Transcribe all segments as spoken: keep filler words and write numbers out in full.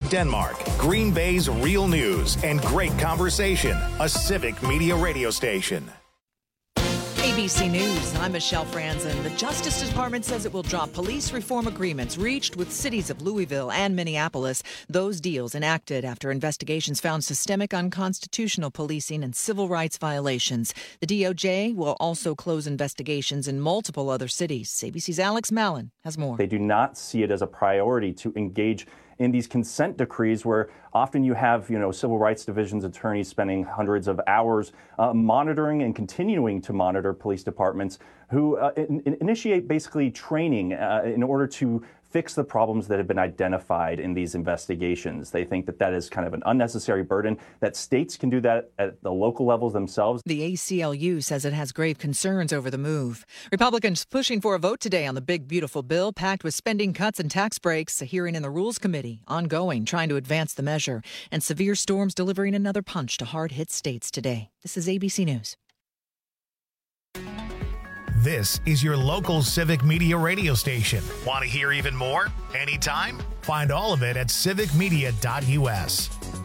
Denmark. Green Bay's real news and great conversation. A Civic Media radio station. A B C News, I'm Michelle Franzen. The Justice Department says it will drop police reform agreements reached with cities of Louisville and Minneapolis. Those deals enacted after investigations found systemic unconstitutional policing and civil rights violations. The D O J will also close investigations in multiple other cities. A B C's Alex Mallon has more. They do not see it as a priority to engage in these consent decrees where often you have, you know, civil rights divisions attorneys spending hundreds of hours uh, monitoring and continuing to monitor police departments who uh, in, in initiate basically training uh, in order to fix the problems that have been identified in these investigations. They think that that is kind of an unnecessary burden, that states can do that at the local levels themselves. The A C L U says it has grave concerns over the move. Republicans pushing for a vote today on the big, beautiful bill packed with spending cuts and tax breaks. A hearing in the Rules Committee ongoing, trying to advance the measure. And severe storms delivering another punch to hard-hit states today. This is A B C News. This is your local Civic Media radio station. Want to hear even more? Anytime? Find all of it at civic media dot u s.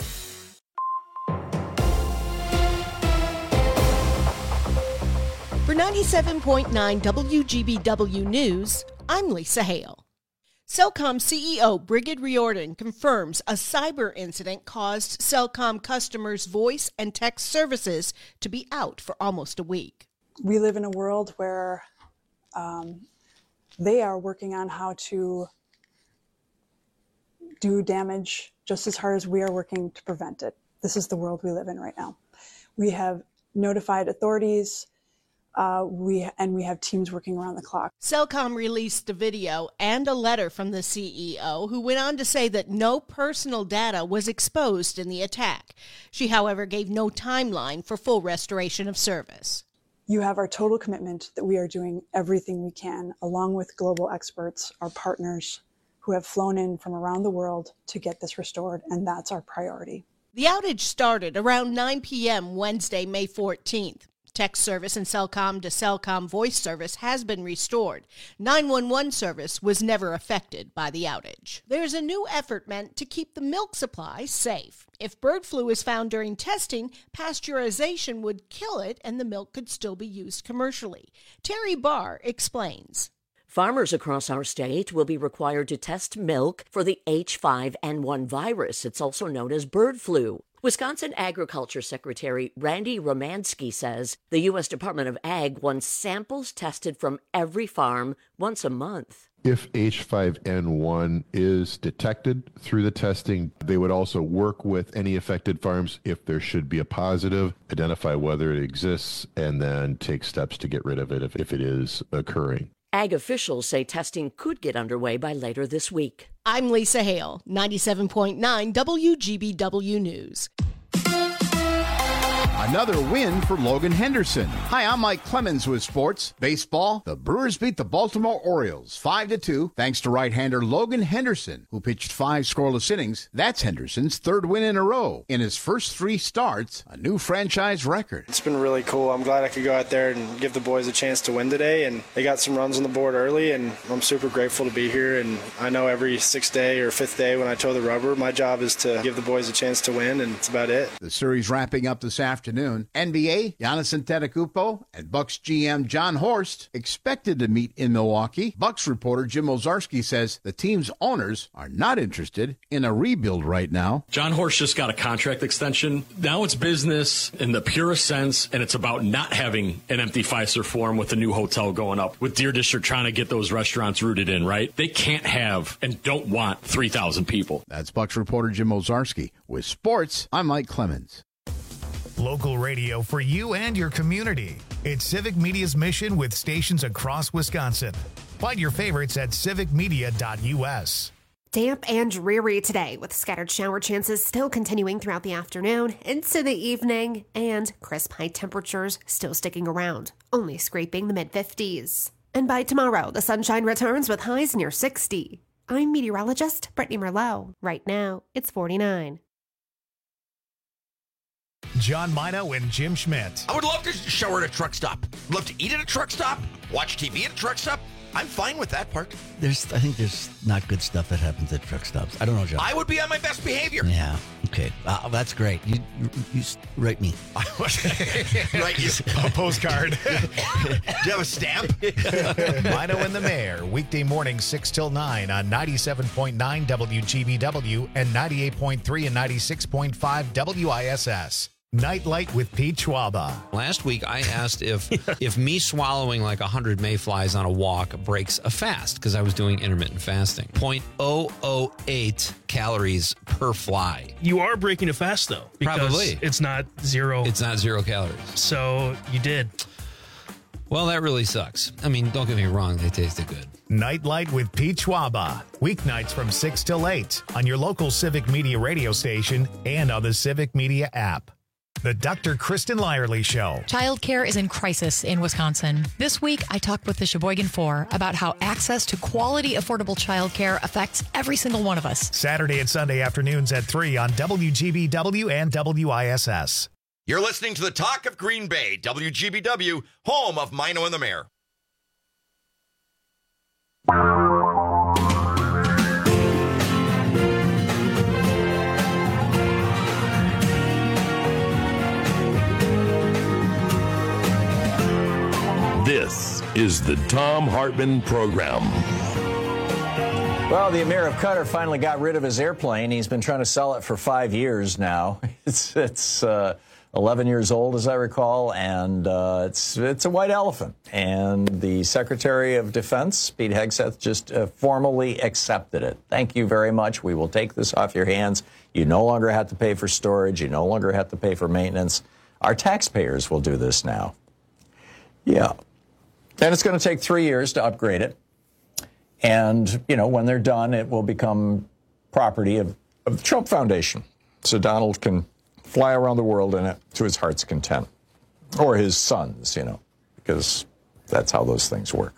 For ninety-seven point nine W G B W News, I'm Lisa Hale. Cellcom C E O Brigid Riordan confirms a cyber incident caused Cellcom customers' voice and text services to be out for almost a week. We live in a world where um, they are working on how to do damage just as hard as we are working to prevent it. This is the world we live in right now. We have notified authorities, uh, we and we have teams working around the clock. Cellcom released a video and a letter from the C E O, who went on to say that no personal data was exposed in the attack. She, however, gave no timeline for full restoration of service. You have our total commitment that we are doing everything we can, along with global experts, our partners who have flown in from around the world to get this restored, and that's our priority. The outage started around nine p.m. Wednesday, May fourteenth. Text service and Cellcom to Cellcom voice service has been restored. nine one one service was never affected by the outage. There's a new effort meant to keep the milk supply safe. If bird flu is found during testing, pasteurization would kill it and the milk could still be used commercially. Terry Barr explains. Farmers across our state will be required to test milk for the H five N one virus. It's also known as bird flu. Wisconsin Agriculture Secretary Randy Romansky says the U S Department of Ag wants samples tested from every farm once a month. If H five N one is detected through the testing, they would also work with any affected farms if there should be a positive, identify whether it exists, and then take steps to get rid of it if, if it is occurring. Ag officials say testing could get underway by later this week. I'm Lisa Hale, ninety-seven point nine W G B W News. Another win for Logan Henderson. Hi, I'm Mike Clemens with sports. Baseball, the Brewers beat the Baltimore Orioles five to two thanks to right-hander Logan Henderson, who pitched five scoreless innings. That's Henderson's third win in a row. In his first three starts, a new franchise record. It's been really cool. I'm glad I could go out there and give the boys a chance to win today, and they got some runs on the board early, and I'm super grateful to be here. And I know every sixth day or fifth day when I toe the rubber, my job is to give the boys a chance to win, and it's about it. The series wrapping up this afternoon. N B A, Giannis Antetokounmpo and Bucks G M John Horst expected to meet in Milwaukee. Bucks reporter Jim Ozarski says the team's owners are not interested in a rebuild right now. John Horst just got a contract extension. Now it's business in the purest sense, and it's about not having an empty Fiserv Forum with a new hotel going up, with Deer District trying to get those restaurants rooted in, right? They can't have and don't want three thousand people. That's Bucks reporter Jim Ozarski. With sports, I'm Mike Clemens. Local radio for you and your community. It's Civic Media's mission with stations across Wisconsin. Find your favorites at civic media dot u s. Damp and dreary today, with scattered shower chances still continuing throughout the afternoon into the evening, and crisp high temperatures still sticking around, only scraping the mid fifties. And by tomorrow, the sunshine returns with highs near sixty. I'm meteorologist Brittany Merlot. Right now, it's forty-nine. John Mino and Jim Schmidt. I would love to shower at a truck stop. Love to eat at a truck stop. Watch T V at a truck stop. I'm fine with that part. There's, I think there's not good stuff that happens at truck stops. I don't know, John. I would be on my best behavior. Yeah. Okay. Uh, that's great. You, you, you write me. Write you a postcard. Do you have a stamp? Mino and the Mayor, weekday morning six till nine on ninety-seven point nine W G B W and ninety-eight point three and ninety-six point five W I S S. Nightlight with Pete Schwaba. Last week, I asked if if me swallowing like one hundred mayflies on a walk breaks a fast, because I was doing intermittent fasting. zero point zero zero eight calories per fly. You are breaking a fast, though. Because Probably. It's not zero. It's not zero calories. So you did. Well, that really sucks. I mean, don't get me wrong. They tasted good. Nightlight with Pete Schwaba. Weeknights from six till eight on your local Civic Media radio station and on the Civic Media app. The Doctor Kristen Lyerly Show. Childcare is in crisis in Wisconsin. This week, I talked with the Sheboygan Four about how access to quality, affordable childcare affects every single one of us. Saturday and Sunday afternoons at three on W G B W and W I S S. You're listening to the Talk of Green Bay, W G B W, home of Mino and the Mayor. This is the Thom Hartmann Program. Well, the Emir of Qatar finally got rid of his airplane. He's been trying to sell it for five years now. It's it's uh, eleven years old, as I recall, and uh, it's it's a white elephant. And the Secretary of Defense, Pete Hegseth, just uh, formally accepted it. Thank you very much. We will take this off your hands. You no longer have to pay for storage. You no longer have to pay for maintenance. Our taxpayers will do this now. Yeah. And it's going to take three years to upgrade it. And, you know, when they're done, it will become property of, of the Trump Foundation. So Donald can fly around the world in it to his heart's content. Or his sons, you know, because that's how those things work.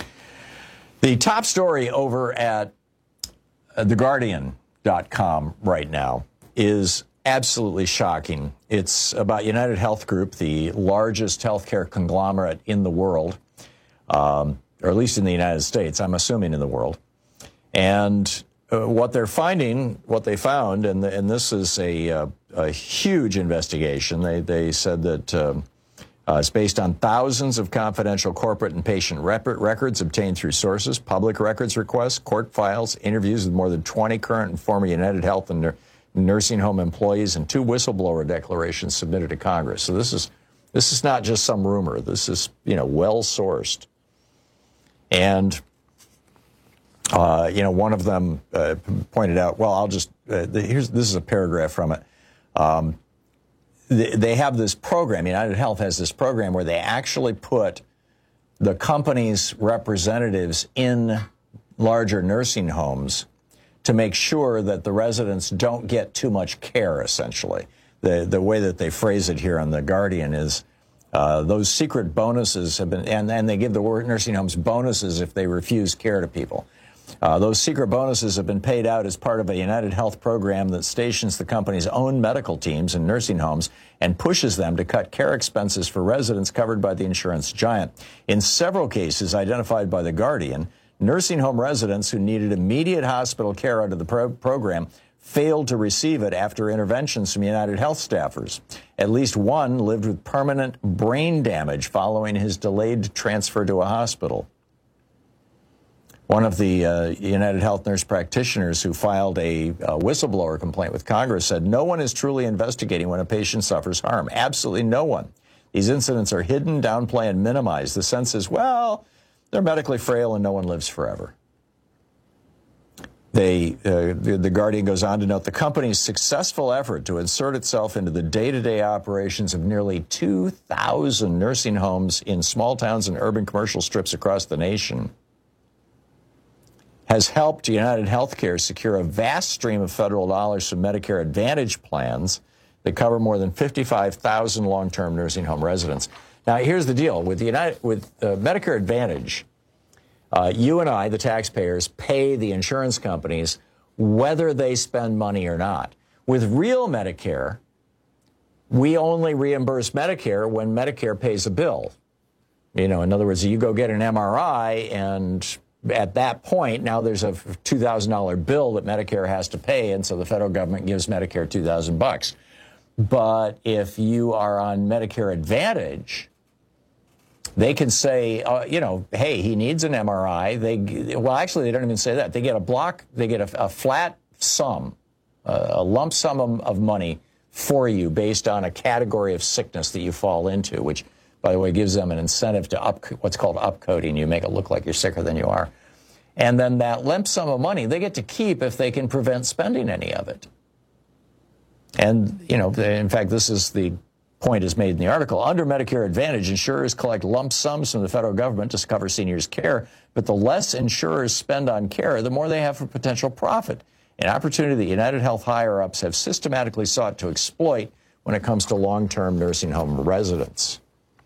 The top story over at the guardian dot com right now is absolutely shocking. It's about United Health Group, the largest healthcare conglomerate in the world. Um, or at least in the United States, I'm assuming in the world. And uh, what they're finding, what they found, and, the, and this is a, uh, a huge investigation. They, they said that um, uh, it's based on thousands of confidential corporate and patient rep- records obtained through sources, public records requests, court files, interviews with more than twenty current and former United Health and nur- nursing home employees, and two whistleblower declarations submitted to Congress. So this is this is not just some rumor. This is, you know, well-sourced. And, uh, you know, one of them uh, pointed out, well, I'll just, uh, the, here's, this is a paragraph from it. Um, they, they have this program, United Health has this program where they actually put the company's representatives in larger nursing homes to make sure that the residents don't get too much care, essentially. The, the way that they phrase it here on The Guardian is, Uh, those secret bonuses have been, and, and they give the nursing homes bonuses if they refuse care to people. Uh, those secret bonuses have been paid out as part of a United Health program that stations the company's own medical teams in nursing homes and pushes them to cut care expenses for residents covered by the insurance giant. In several cases identified by The Guardian, nursing home residents who needed immediate hospital care under the pro- program failed to receive it after interventions from United Health staffers. At least one lived with permanent brain damage following his delayed transfer to a hospital. One of the uh, United Health nurse practitioners who filed a, a whistleblower complaint with Congress said, "No one is truly investigating when a patient suffers harm. Absolutely no one. These incidents are hidden, downplayed, and minimized. The sense is, well, they're medically frail and no one lives forever." They, uh, the, the Guardian goes on to note the company's successful effort to insert itself into the day-to-day operations of nearly two thousand nursing homes in small towns and urban commercial strips across the nation has helped United Healthcare secure a vast stream of federal dollars from Medicare Advantage plans that cover more than fifty-five thousand long-term nursing home residents. Now, here's the deal. With, the United, with uh, Medicare Advantage, Uh, you and I, the taxpayers, pay the insurance companies whether they spend money or not. With real Medicare, we only reimburse Medicare when Medicare pays a bill. You know, in other words, you go get an M R I, and at that point, now there's a two thousand dollars bill that Medicare has to pay, and so the federal government gives Medicare two thousand bucks. But if you are on Medicare Advantage, they can say, uh, you know, hey, he needs an M R I. They, well, actually, they don't even say that. They get a block, they get a, a flat sum, uh, a lump sum of, of money for you based on a category of sickness that you fall into, which, by the way, gives them an incentive to up what's called upcoding. You make it look like you're sicker than you are. And then that lump sum of money, they get to keep if they can prevent spending any of it. And, you know, in fact, this is the point is made in the article. Under Medicare Advantage, insurers collect lump sums from the federal government to cover seniors' care, but the less insurers spend on care, the more they have for potential profit, an opportunity that United Health higher-ups have systematically sought to exploit when it comes to long-term nursing home residents.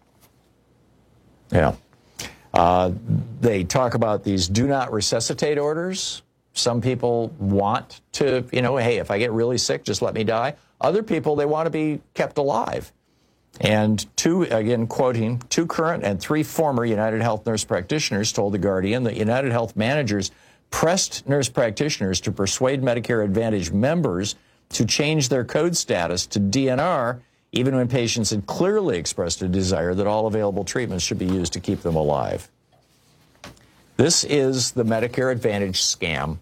Yeah. Uh, they talk about these do not resuscitate orders. Some people want to, you know, hey, if I get really sick, just let me die. Other people, they want to be kept alive. And two, again, quoting, two current and three former United Health nurse practitioners told The Guardian that United Health managers pressed nurse practitioners to persuade Medicare Advantage members to change their code status to D N R, even when patients had clearly expressed a desire that all available treatments should be used to keep them alive. This is the Medicare Advantage scam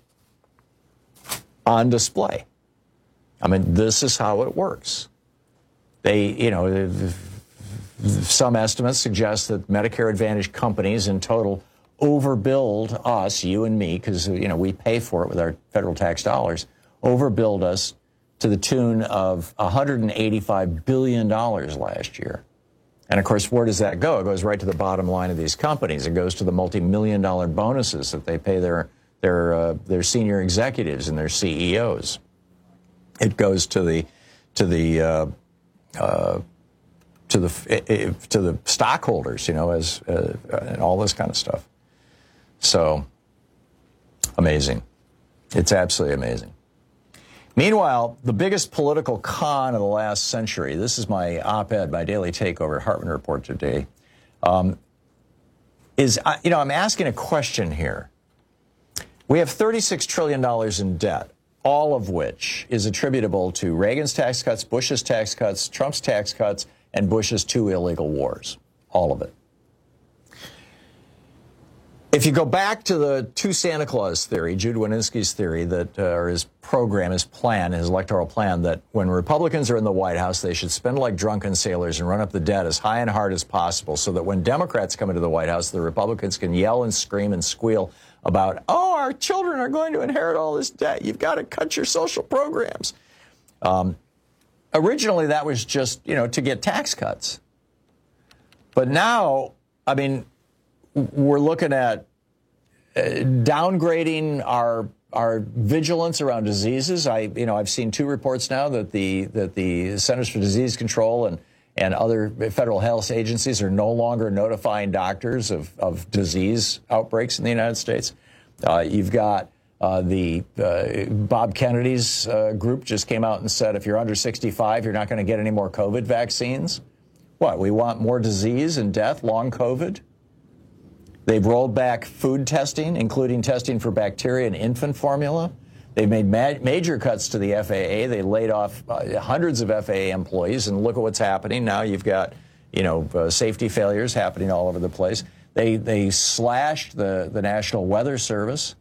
on display. I mean, this is how it works. They, you know, some estimates suggest that Medicare Advantage companies in total overbilled us, you and me, because, you know, we pay for it with our federal tax dollars, overbilled us to the tune of one hundred eighty-five billion dollars last year. And, of course, where does that go? It goes right to the bottom line of these companies. It goes to the multi-million dollar bonuses that they pay their their uh, their senior executives and their C E Os. It goes to the to the uh, uh, to the to the stockholders, you know, as uh, and all this kind of stuff. So amazing. It's absolutely amazing. Meanwhile, the biggest political con of the last century, this is my op-ed, my daily takeover at Hartman Report today, um, is, you know, I'm asking a question here. We have thirty-six trillion dollars in debt, all of which is attributable to Reagan's tax cuts, Bush's tax cuts, Trump's tax cuts, and Bush's two illegal wars, all of it. If you go back to the two Santa Claus theory, Jude Wanniski's theory, that, uh, or his program, his plan, his electoral plan, that when Republicans are in the White House, they should spend like drunken sailors and run up the debt as high and hard as possible so that when Democrats come into the White House, the Republicans can yell and scream and squeal about, oh, our children are going to inherit all this debt. You've got to cut your social programs. Um, originally, that was just, you know, to get tax cuts. But now, I mean, we're looking at uh, downgrading our our vigilance around diseases. I, you know, I've seen two reports now that the that the Centers for Disease Control and and other federal health agencies are no longer notifying doctors of of disease outbreaks in the United States. Uh, you've got uh, the uh, Bob Kennedy's uh, group just came out and said if you're under sixty-five, you're not going to get any more COVID vaccines. What? We want more disease and death, long COVID. They've rolled back food testing, including testing for bacteria and infant formula. They've made ma- major cuts to the F A A. They laid off uh, hundreds of F A A employees, and look at what's happening. Now you've got, you know, uh, safety failures happening all over the place. They they slashed the, the National Weather Service.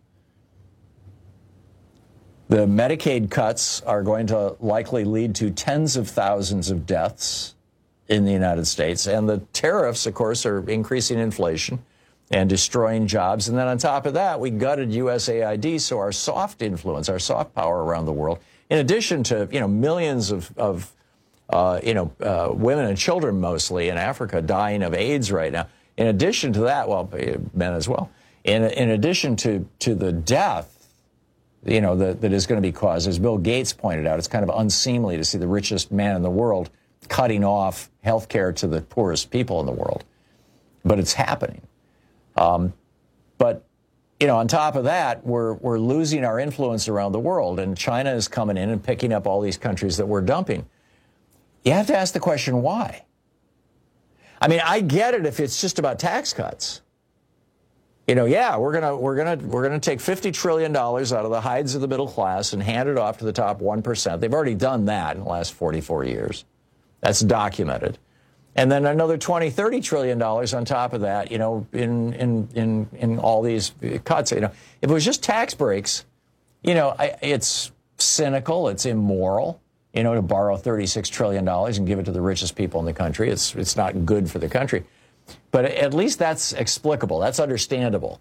The Medicaid cuts are going to likely lead to tens of thousands of deaths in the United States. And the tariffs, of course, are increasing inflation and destroying jobs. And then on top of that, we gutted U S A I D, so our soft influence, our soft power around the world, in addition to, you know, millions of, of uh, you know, uh, women and children mostly in Africa dying of AIDS right now. In addition to that, well, men as well, in, in addition to, to the death, you know, that, that is going to be caused, as Bill Gates pointed out, it's kind of unseemly to see the richest man in the world cutting off health care to the poorest people in the world. But it's happening. Um, but, you know, on top of that, we're we're losing our influence around the world, and China is coming in and picking up all these countries that we're dumping. You have to ask the question, why? I mean, I get it if it's just about tax cuts. You know, yeah, we're gonna we're gonna we're gonna take fifty trillion dollars out of the hides of the middle class and hand it off to the top one percent. They've already done that in the last forty-four years. That's documented. And then another twenty, thirty trillion dollars on top of that, you know, in in in in all these cuts. You know, if it was just tax breaks, you know, I, it's cynical, it's immoral, you know, to borrow thirty-six trillion dollars and give it to the richest people in the country. It's it's not good for the country. But at least that's explicable. That's understandable.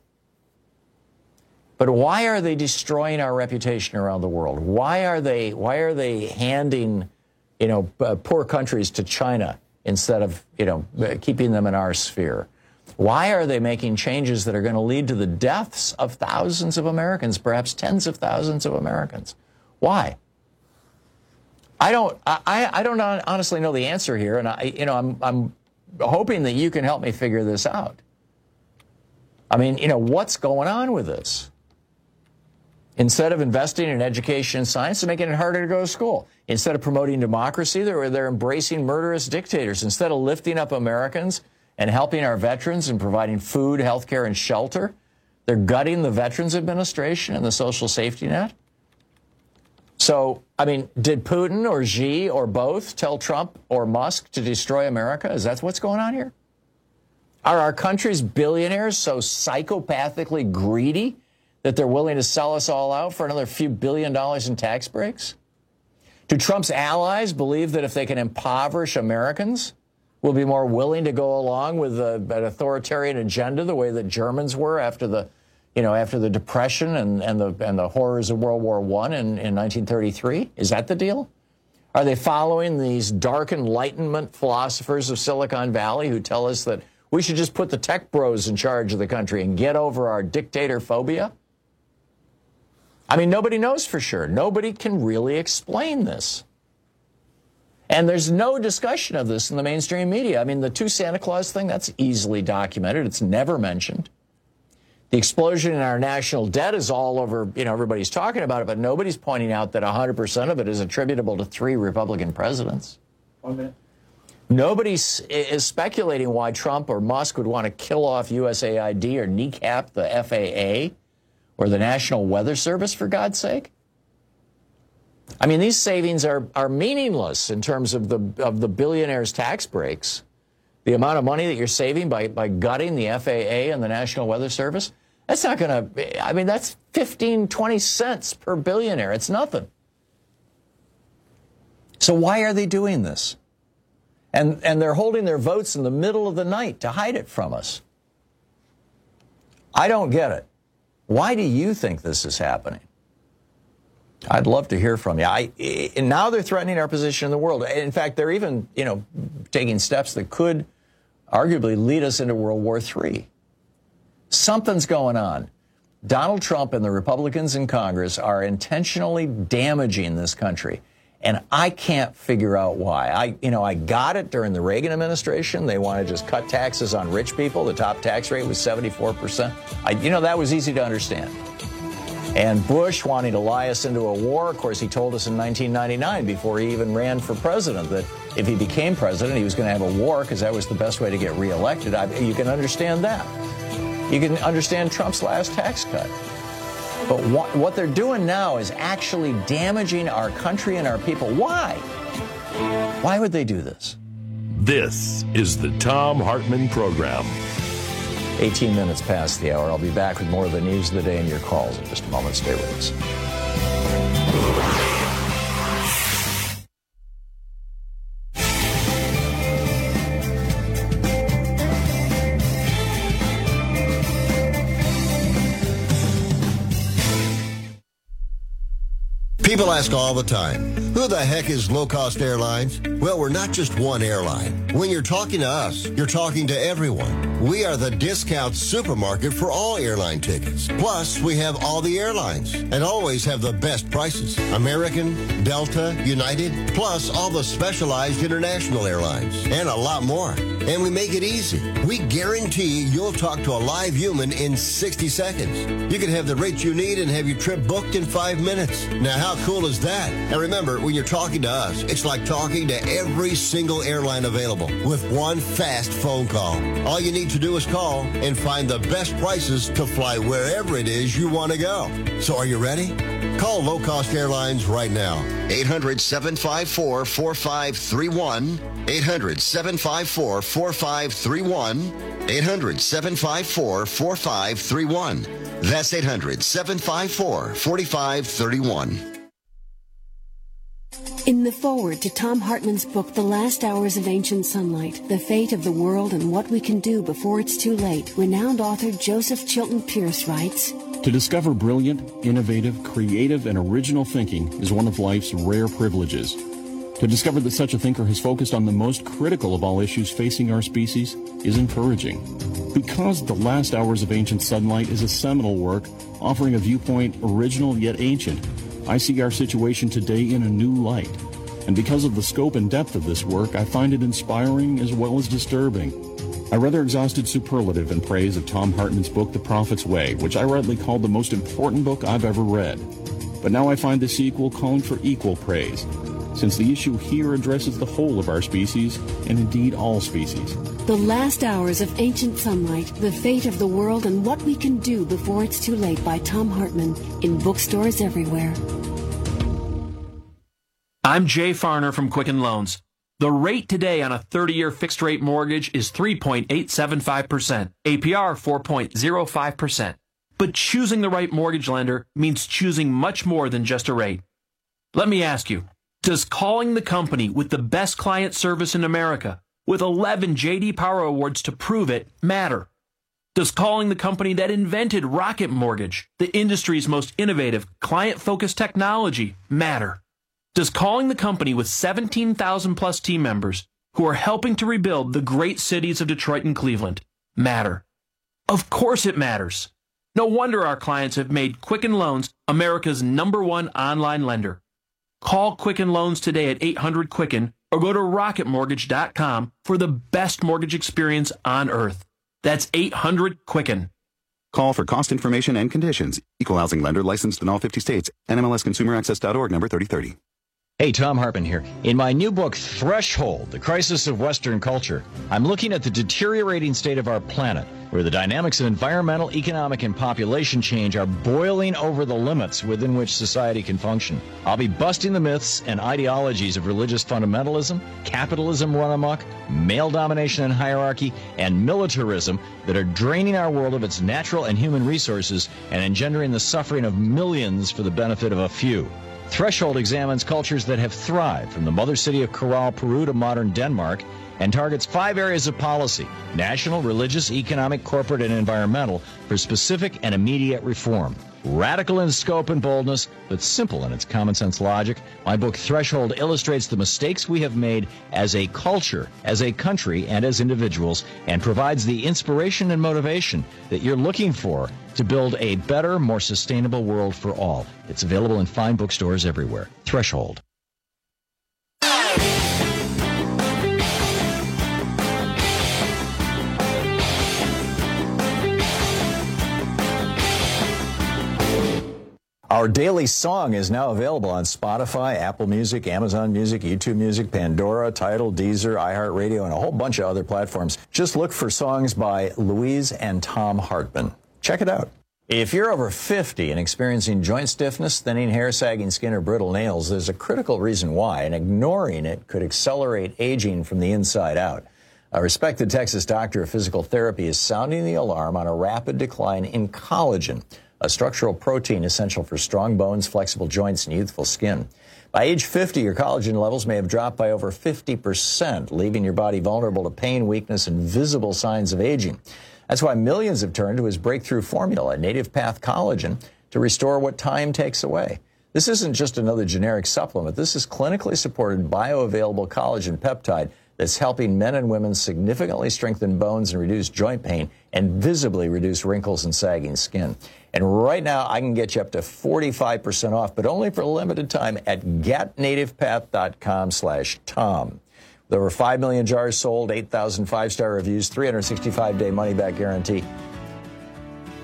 But why are they destroying our reputation around the world? Why are they why are they handing, you know, uh, poor countries to China instead of, you know, keeping them in our sphere? Why are they making changes that are going to lead to the deaths of thousands of Americans, perhaps tens of thousands of Americans? Why? I don't I, I don't honestly know the answer here, and I you know I'm I'm hoping that you can help me figure this out. I mean, you know, what's going on with this? Instead of investing in education and science, they're making it harder to go to school. Instead of promoting democracy, they're, they're embracing murderous dictators. Instead of lifting up Americans and helping our veterans and providing food, health care, and shelter, they're gutting the Veterans Administration and the social safety net. So, I mean, did Putin or Xi or both tell Trump or Musk to destroy America? Is that what's going on here? Are our country's billionaires so psychopathically greedy that they're willing to sell us all out for another few billion dollars in tax breaks? Do Trump's allies believe that if they can impoverish Americans, we'll be more willing to go along with a, an authoritarian agenda the way that Germans were after the You know, after the Depression and, and the and the horrors of World War One in, in nineteen thirty-three? Is that the deal? Are they following these dark Enlightenment philosophers of Silicon Valley who tell us that we should just put the tech bros in charge of the country and get over our dictator phobia? I mean, nobody knows for sure. Nobody can really explain this. And there's no discussion of this in the mainstream media. I mean, the two Santa Claus thing, that's easily documented. It's never mentioned. The explosion in our national debt is all over, you know, everybody's talking about it, but nobody's pointing out that one hundred percent of it is attributable to three Republican presidents. One minute. Nobody is speculating why Trump or Musk would want to kill off U S A I D or kneecap the F A A or the National Weather Service, for God's sake. I mean, these savings are, are meaningless in terms of the, of the billionaires' tax breaks. The amount of money that you're saving by, by gutting the F A A and the National Weather Service, that's not going to, I mean, that's fifteen, twenty cents per billionaire. It's nothing. So why are they doing this? And, and they're holding their votes in the middle of the night to hide it from us. I don't get it. Why do you think this is happening? I'd love to hear from you. I, and now they're threatening our position in the world. In fact, they're even, you know, taking steps that could arguably lead us into World War Three. Something's going on. Donald Trump and the Republicans in Congress are intentionally damaging this country. And I can't figure out why. I, you know, I got it during the Reagan administration. They want to just cut taxes on rich people. The top tax rate was seventy-four percent. I, you know, that was easy to understand. And Bush wanting to lie us into a war. Of course, he told us in nineteen ninety-nine, before he even ran for president, that if he became president, he was going to have a war because that was the best way to get reelected. I, you can understand that. You can understand Trump's last tax cut. But what, what they're doing now is actually damaging our country and our people. Why? Why would they do this? This is the Thom Hartmann Program. eighteen minutes past the hour. I'll be back with more of the news of the day and your calls in just a moment. Stay with us. People ask all the time, who the heck is Low Cost Airlines? Well, we're not just one airline. When you're talking to us, you're talking to everyone. We are the discount supermarket for all airline tickets. Plus, we have all the airlines and always have the best prices. American, Delta, United, plus all the specialized international airlines and a lot more. And we make it easy. We guarantee you'll talk to a live human in sixty seconds. You can have the rates you need and have your trip booked in five minutes. Now, how cool is that? And remember, we when you're talking to us, it's like talking to every single airline available with one fast phone call. All you need to do is call and find the best prices to fly wherever it is you want to go. So are you ready? Call Low Cost Airlines right now. eight hundred, seven five four, four five three one. eight hundred, seven five four, four five three one. eight hundred, seven five four, four five three one. That's eight hundred, seven five four, four five three one. In the foreword to Tom Hartman's book, The Last Hours of Ancient Sunlight, The Fate of the World and What We Can Do Before It's Too Late, renowned author Joseph Chilton Pierce writes, To discover brilliant, innovative, creative, and original thinking is one of life's rare privileges. To discover that such a thinker has focused on the most critical of all issues facing our species is encouraging. Because The Last Hours of Ancient Sunlight is a seminal work offering a viewpoint original yet ancient, I see our situation today in a new light. And because of the scope and depth of this work, I find it inspiring as well as disturbing. I rather exhausted superlative in praise of Tom Hartman's book, The Prophet's Way, which I rightly called the most important book I've ever read. But now I find the sequel calling for equal praise, since the issue here addresses the whole of our species, and indeed all species. The Last Hours of Ancient Sunlight, The Fate of the World and What We Can Do Before It's Too Late by Tom Hartman, in bookstores everywhere. I'm Jay Farner from Quicken Loans. The rate today on a thirty-year fixed-rate mortgage is three point eight seven five percent, A P R four point zero five percent. But choosing the right mortgage lender means choosing much more than just a rate. Let me ask you, does calling the company with the best client service in America, with eleven J D Power Awards to prove it, matter? Does calling the company that invented Rocket Mortgage, the industry's most innovative, client-focused technology, matter? Does calling the company with seventeen thousand plus team members who are helping to rebuild the great cities of Detroit and Cleveland matter? Of course it matters. No wonder our clients have made Quicken Loans America's number one online lender. Call Quicken Loans today at eight hundred Quicken or go to rocket mortgage dot com for the best mortgage experience on earth. That's eight hundred Quicken. Call for cost information and conditions. Equal housing lender licensed in all fifty states. N M L S consumer access dot org number thirty thirty. Hey, Tom Hartman here. In my new book, Threshold, The Crisis of Western Culture, I'm looking at the deteriorating state of our planet, where the dynamics of environmental, economic, and population change are boiling over the limits within which society can function. I'll be busting the myths and ideologies of religious fundamentalism, capitalism run amok, male domination and hierarchy, and militarism that are draining our world of its natural and human resources and engendering the suffering of millions for the benefit of a few. Threshold examines cultures that have thrived from the mother city of Corral, Peru to modern Denmark and targets five areas of policy: national, religious, economic, corporate, and environmental for specific and immediate reform. Radical in scope and boldness, but simple in its common sense logic, my book Threshold illustrates the mistakes we have made as a culture, as a country, and as individuals, and provides the inspiration and motivation that you're looking for to build a better, more sustainable world for all. It's available in fine bookstores everywhere. Threshold. Our daily song is now available on Spotify, Apple Music, Amazon Music, YouTube Music, Pandora, Tidal, Deezer, iHeartRadio, and a whole bunch of other platforms. Just look for songs by Louise and Tom Hartman. Check it out. If you're over fifty and experiencing joint stiffness, thinning hair, sagging skin, or brittle nails, there's a critical reason why, and ignoring it could accelerate aging from the inside out. A respected Texas doctor of physical therapy is sounding the alarm on a rapid decline in collagen, a structural protein essential for strong bones, flexible joints, and youthful skin. By age fifty, your collagen levels may have dropped by over fifty percent, leaving your body vulnerable to pain, weakness, and visible signs of aging. That's why millions have turned to his breakthrough formula, Native Path Collagen, to restore what time takes away. This isn't just another generic supplement. This is clinically supported bioavailable collagen peptide that's helping men and women significantly strengthen bones and reduce joint pain and visibly reduce wrinkles and sagging skin. And right now, I can get you up to forty-five percent off, but only for a limited time at get native path dot com slash Tom. With over five million jars sold, eight thousand five-star reviews, three hundred sixty-five day money-back guarantee.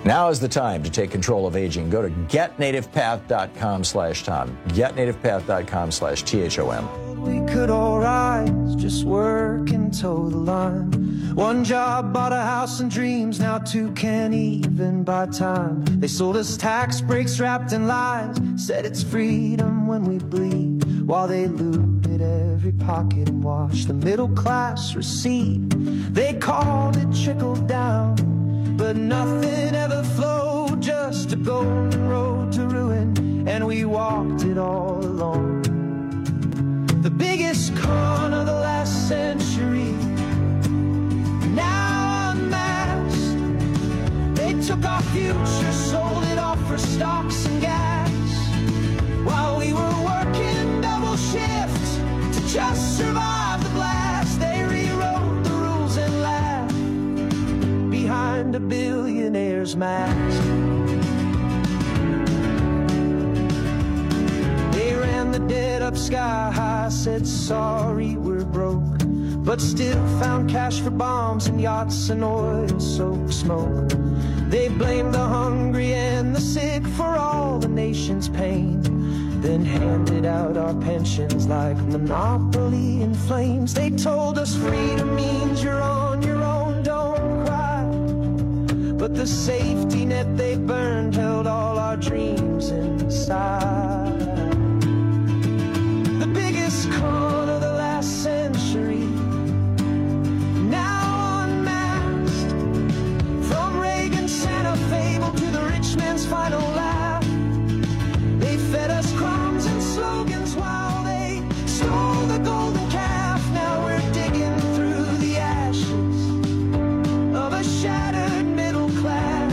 Now is the time to take control of aging. Go to getnativepath.com slash Tom. Getnativepath.com slash T H O M. We could all rise, just work and toe the line. One job bought a house and dreams, now two can't even buy time. They sold us tax breaks wrapped in lies, said it's freedom when we bleed, while they looted every pocket and watched the middle class recede. They called it trickle down, but nothing ever flowed, just a golden road to ruin, and we walked it all alone. The biggest con of the last century, now unmasked. They took our future, sold it off for stocks and gas, while we were working double shift to just survive the blast. They rewrote the rules and laughed behind a billionaire's mask. They ran the dead up sky high, said sorry we're broke, but still found cash for bombs and yachts and oil-soaked smoke. They blamed the hungry and the sick for all the nation's pain, then handed out our pensions like monopoly in flames. They told us freedom means you're on your own, don't cry, but the safety net they burned held all our dreams inside. The biggest con of the last century, now unmasked. From Reagan's Santa fable to the rich man's final laugh, they fed us crumbs and slogans while they stole the golden calf. Now we're digging through the ashes of a shattered middle class.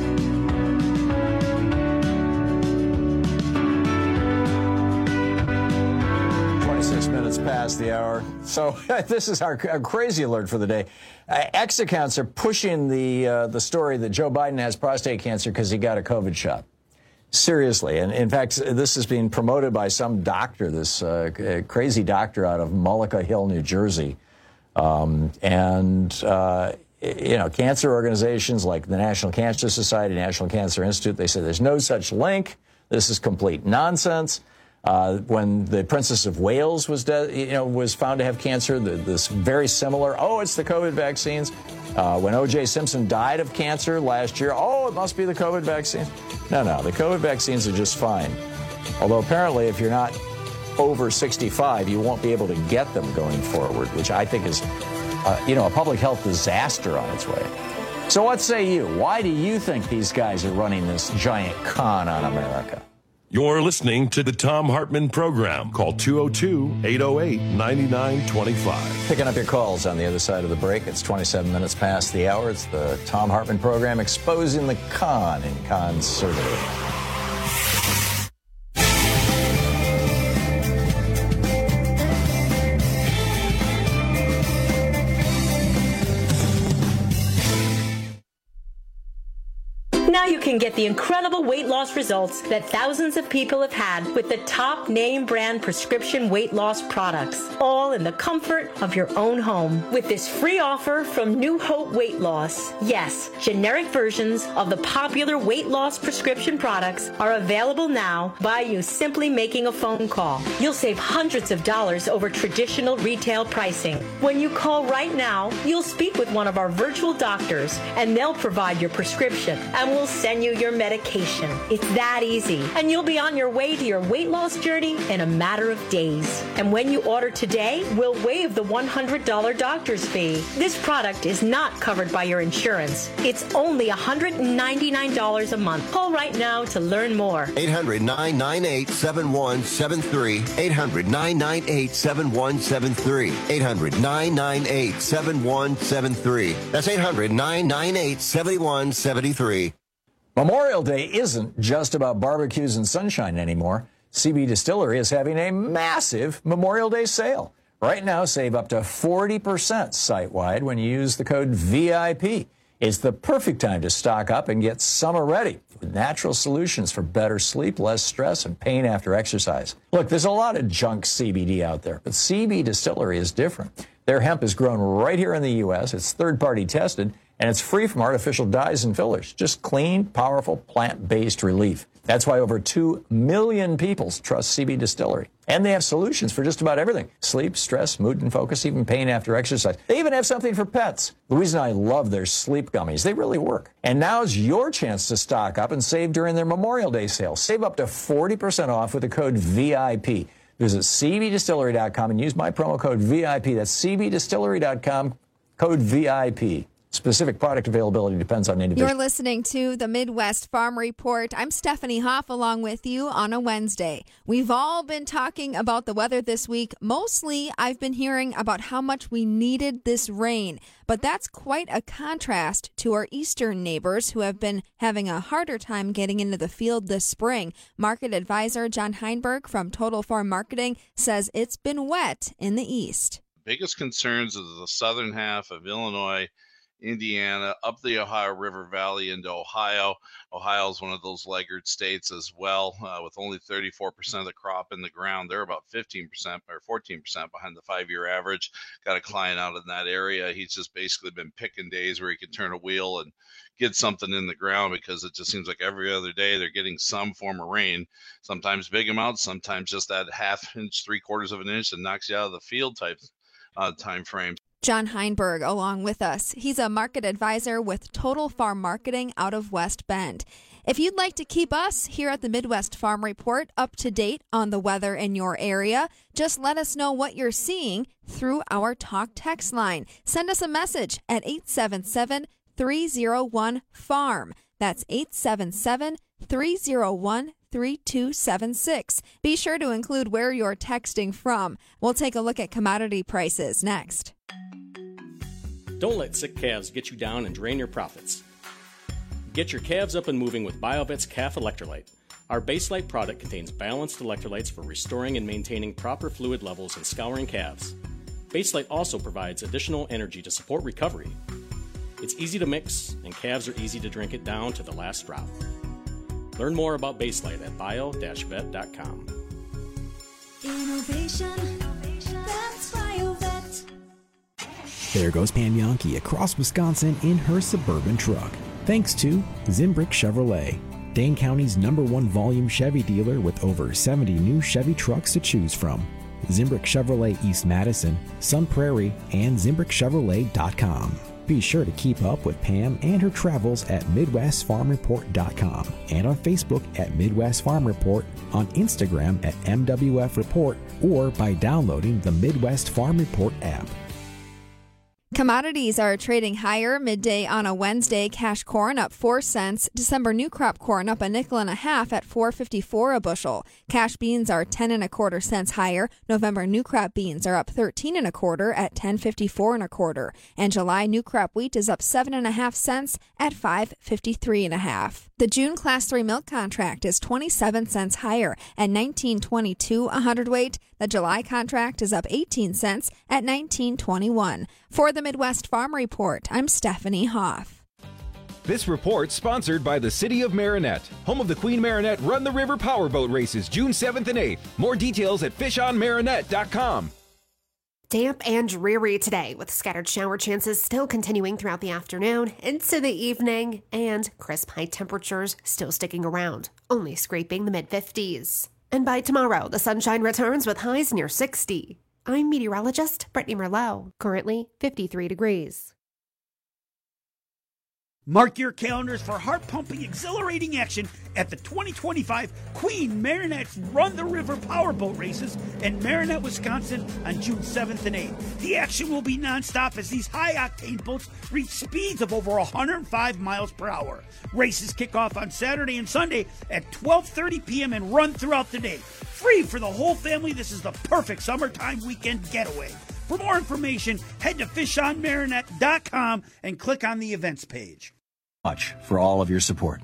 twenty-six minutes past the hour. So this is our, our crazy alert for the day. Uh, X accounts are pushing the uh, the story that Joe Biden has prostate cancer because he got a COVID shot. Seriously. And in fact, this is being promoted by some doctor, this uh, crazy doctor out of Mullica Hill, New Jersey. Um, and, uh, you know, cancer organizations like the National Cancer Society, National Cancer Institute, they say there's no such link. This is complete nonsense. Uh, when the Princess of Wales was, de- you know, was found to have cancer, the, this very similar, oh, it's the COVID vaccines. Uh, when O J Simpson died of cancer last year, oh, it must be the COVID vaccines. No, no, the COVID vaccines are just fine. Although apparently if you're not over sixty-five, you won't be able to get them going forward, which I think is, uh, you know, a public health disaster on its way. So what say you? Why do you think these guys are running this giant con on America? You're listening to the Tom Hartman Program. Call two oh two, eight oh eight, nine nine two five. Picking up your calls on the other side of the break. It's twenty-seven minutes past the hour. It's the Tom Hartman Program, exposing the con in conservative. Now you can get the incredible weight loss results that thousands of people have had with the top name brand prescription weight loss products, all in the comfort of your own home. With this free offer from New Hope Weight Loss, yes, generic versions of the popular weight loss prescription products are available now by you simply making a phone call. You'll save hundreds of dollars over traditional retail pricing. When you call right now, you'll speak with one of our virtual doctors and they'll provide your prescription and we'll send you your medication. It's that easy. And you'll be on your way to your weight loss journey in a matter of days. And when you order today, we'll waive the one hundred dollars doctor's fee. This product is not covered by your insurance. It's only one hundred ninety-nine dollars a month. Call right now to learn more. eight hundred, nine nine eight, seven one seven three. eight hundred, nine nine eight, seven one seven three. eight hundred, nine nine eight, seven one seven three. That's eight hundred, nine nine eight, seven one seven three. Memorial Day isn't just about barbecues and sunshine anymore. C B Distillery is having a massive Memorial Day sale. Right now, save up to forty percent site-wide when you use the code V I P. It's the perfect time to stock up and get summer ready with natural solutions for better sleep, less stress, and pain after exercise. Look, there's a lot of junk C B D out there, but C B Distillery is different. Their hemp is grown right here in the U S. It's third-party tested, And it's free from artificial dyes and fillers. Just clean, powerful, plant-based relief. That's why over two million people trust C B Distillery. And they have solutions for just about everything. Sleep, stress, mood and focus, even pain after exercise. They even have something for pets. Louise and I love their sleep gummies. They really work. And now's your chance to stock up and save during their Memorial Day sale. Save up to forty percent off with the code V I P. Visit C B Distillery dot com and use my promo code V I P. That's C B Distillery dot com, code V I P. Specific product availability depends on individual. You're listening to the Midwest Farm Report. I'm Stephanie Hoff along with you on a Wednesday. We've all been talking about the weather this week. Mostly, I've been hearing about how much we needed this rain. But that's quite a contrast to our eastern neighbors who have been having a harder time getting into the field this spring. Market advisor John Heinberg from Total Farm Marketing says it's been wet in the east. Biggest concerns is the southern half of Illinois, Indiana, up the Ohio River Valley into Ohio. Ohio is one of those laggard states as well, uh, with only thirty-four percent of the crop in the ground. They're about fifteen percent or fourteen percent behind the five-year average. Got a client out in that area. He's just basically been picking days where he can turn a wheel and get something in the ground because it just seems like every other day they're getting some form of rain, sometimes big amounts, sometimes just that half inch, three quarters of an inch that knocks you out of the field type uh, time frame. John Heinberg along with us. He's a market advisor with Total Farm Marketing out of West Bend. If you'd like to keep us here at the Midwest Farm Report up to date on the weather in your area, just let us know what you're seeing through our talk text line. Send us a message at eight seven seven, three oh one, farm. That's eight seven seven, three oh one, three two seven six. Be sure to include where you're texting from. We'll take a look at commodity prices next. Don't let sick calves get you down and drain your profits. Get your calves up and moving with BioVet's Calf Electrolyte. Our Baselite product contains balanced electrolytes for restoring and maintaining proper fluid levels in scouring calves. Baselite also provides additional energy to support recovery. It's easy to mix, and calves are easy to drink it down to the last drop. Learn more about Baselite at bio dash vet dot com. Innovation, that's BioVet. There goes Pam Yankee across Wisconsin in her Suburban truck. Thanks to Zimbrick Chevrolet, Dane County's number one volume Chevy dealer with over seventy new Chevy trucks to choose from. Zimbrick Chevrolet East Madison, Sun Prairie, and Zimbrick Chevrolet dot com. Be sure to keep up with Pam and her travels at Midwest Farm Report dot com and on Facebook at Midwest Farm Report, on Instagram at M W F Report, or by downloading the Midwest Farm Report app. Commodities are trading higher midday on a Wednesday. Cash corn up four cents. December new crop corn up a nickel and a half at four fifty-four a bushel. Cash beans are ten and a quarter cents higher. November new crop beans are up thirteen and a quarter at ten fifty-four and a quarter. And July new crop wheat is up seven and a half cents at five fifty-three and a half. The June class three milk contract is twenty-seven cents higher at nineteen twenty-two a hundredweight. The July contract is up eighteen cents at nineteen twenty-one. For the Midwest Farm Report, I'm Stephanie Hoff. This report sponsored by the City of Marinette, home of the Queen Marinette Run the River Powerboat Races, June seventh and eighth. More details at fish on marinette dot com. Damp and dreary today, with scattered shower chances still continuing throughout the afternoon into the evening, and crisp high temperatures still sticking around, only scraping the mid fifties. And by tomorrow, the sunshine returns with highs near sixty. I'm meteorologist Brittany Merlot, currently fifty-three degrees. Mark your calendars for heart-pumping, exhilarating action at the twenty twenty-five Queen Marinette's Run the River Powerboat Races in Marinette, Wisconsin on June seventh and eighth. The action will be nonstop as these high-octane boats reach speeds of over one hundred five miles per hour. Races kick off on Saturday and Sunday at twelve thirty p.m. and run throughout the day. Free for the whole family, this is the perfect summertime weekend getaway. For more information, head to fish on marinette dot com and click on the events page. Much for all of your support.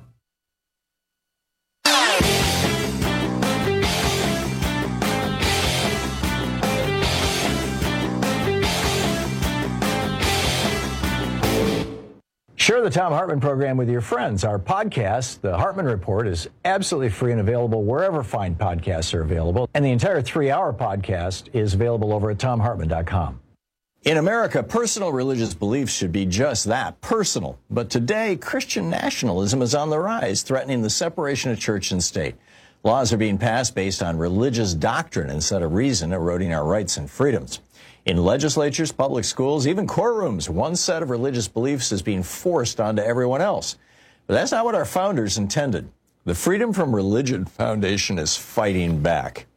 Share the Thom Hartmann program with your friends. Our podcast, The Hartmann Report, is absolutely free and available wherever fine podcasts are available. And the entire three-hour podcast is available over at thom hartmann dot com. In America, personal religious beliefs should be just that, personal. But today, Christian nationalism is on the rise, threatening the separation of church and state. Laws are being passed based on religious doctrine instead of reason, eroding our rights and freedoms. In legislatures, public schools, even courtrooms, one set of religious beliefs is being forced onto everyone else. But that's not what our founders intended. The Freedom from Religion Foundation is fighting back.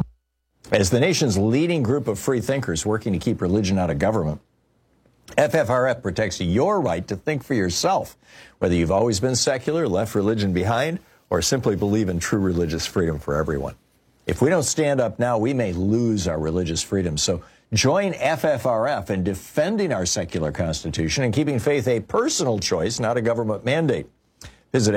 As the nation's leading group of free thinkers working to keep religion out of government, F F R F protects your right to think for yourself, whether you've always been secular, left religion behind, or simply believe in true religious freedom for everyone. If we don't stand up now, we may lose our religious freedom. So join F F R F in defending our secular constitution and keeping faith a personal choice, not a government mandate. Visit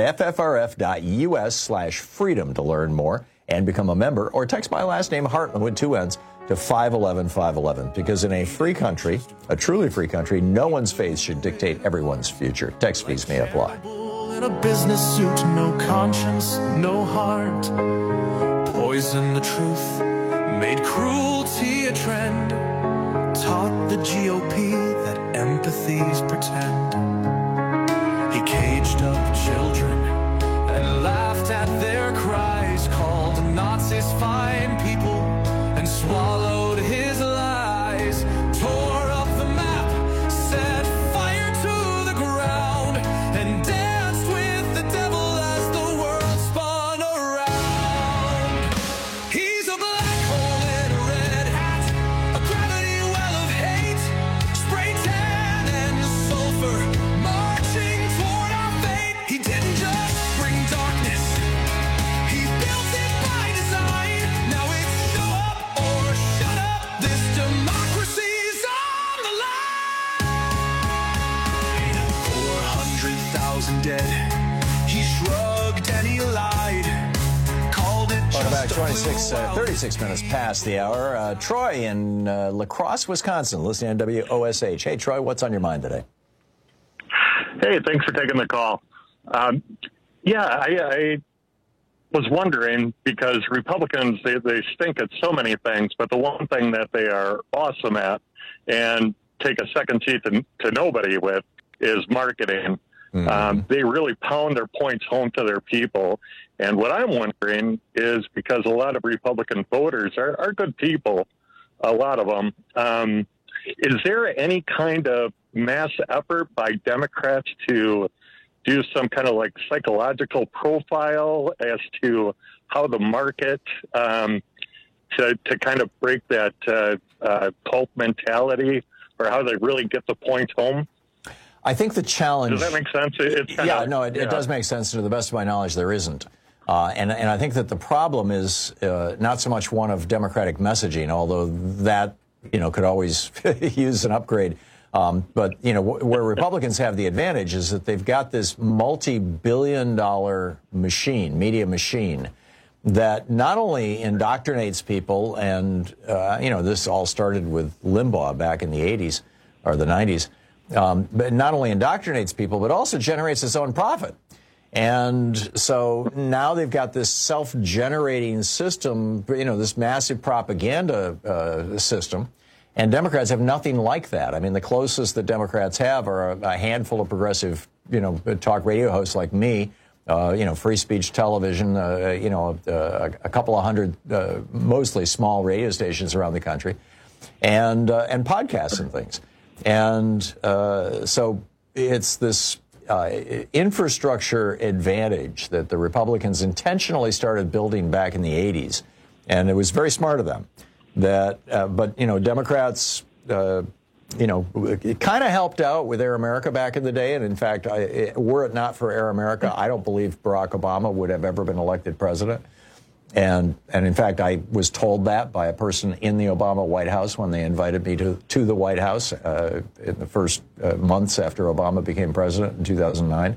ffrf.us slash freedom to learn more and become a member, or text my last name, Hartman, with two N's, to five one one five one one. Because in a free country, a truly free country, no one's faith should dictate everyone's future. Text fees may apply. In a business suit, no conscience, no heart. Poison the truth, made cruelty a trend. Taught the G O P that empathies pretend. He caged up children and laughed at their cries, called Nazis fine people and swallowed his lies, tore up the map, set fire to the ground, and danced with the devil as the world spun around. He's a black hole in a red hat, a gravity well of hate, spray tan and sulfur, marching toward our fate. He didn't just bring darkness, he built it by design. Now it's show up or shut up, this democracy's on the line. four hundred thousand dead, he shrugged and he lied, called it Welcome back, just a twenty-six, flu. uh, thirty-six minutes past the hour. Uh, Troy in uh, La Crosse, Wisconsin, listening on W O S H. Hey, Troy, what's on your mind today? Hey, thanks for taking the call. Um, yeah, I, I was wondering, because Republicans, they, they stink at so many things, but the one thing that they are awesome at and take a second seat to, to nobody with is marketing. Mm-hmm. Um, they really pound their points home to their people. And what I'm wondering is, because a lot of Republican voters are, are good people, a lot of them, um, is there any kind of mass effort by Democrats to do some kind of like psychological profile as to how the market, um, to, to kind of break that uh, uh, cult mentality, or how they really get the points home? I think the challenge... Does that make sense? It, it's kind yeah, of, no, it, yeah. it does make sense. To the best of my knowledge, there isn't. Uh, and, and I think that the problem is uh, not so much one of Democratic messaging, although that, you know, could always use an upgrade. Um, but, you know, w- where Republicans have the advantage is that they've got this multi-billion dollar machine, media machine, that not only indoctrinates people, and, uh, you know, this all started with Limbaugh back in the eighties or the nineties, um, but not only indoctrinates people, but also generates its own profit. And so now they've got this self-generating system, you know, this massive propaganda uh, system. And Democrats have nothing like that. I mean, the closest that Democrats have are a, a handful of progressive, you know, talk radio hosts like me, uh, you know, free speech television, uh, you know, uh, a couple of hundred, uh, mostly small radio stations around the country, and uh, and podcasts and things. And uh, so it's this uh, infrastructure advantage that the Republicans intentionally started building back in the eighties. And it was very smart of them. That, uh, but, you know, Democrats, uh, you know, it kind of helped out with Air America back in the day. And in fact, I, it, were it not for Air America, I don't believe Barack Obama would have ever been elected president. And, and in fact, I was told that by a person in the Obama White House when they invited me to, to the White House uh, in the first uh, months after Obama became president in two thousand nine.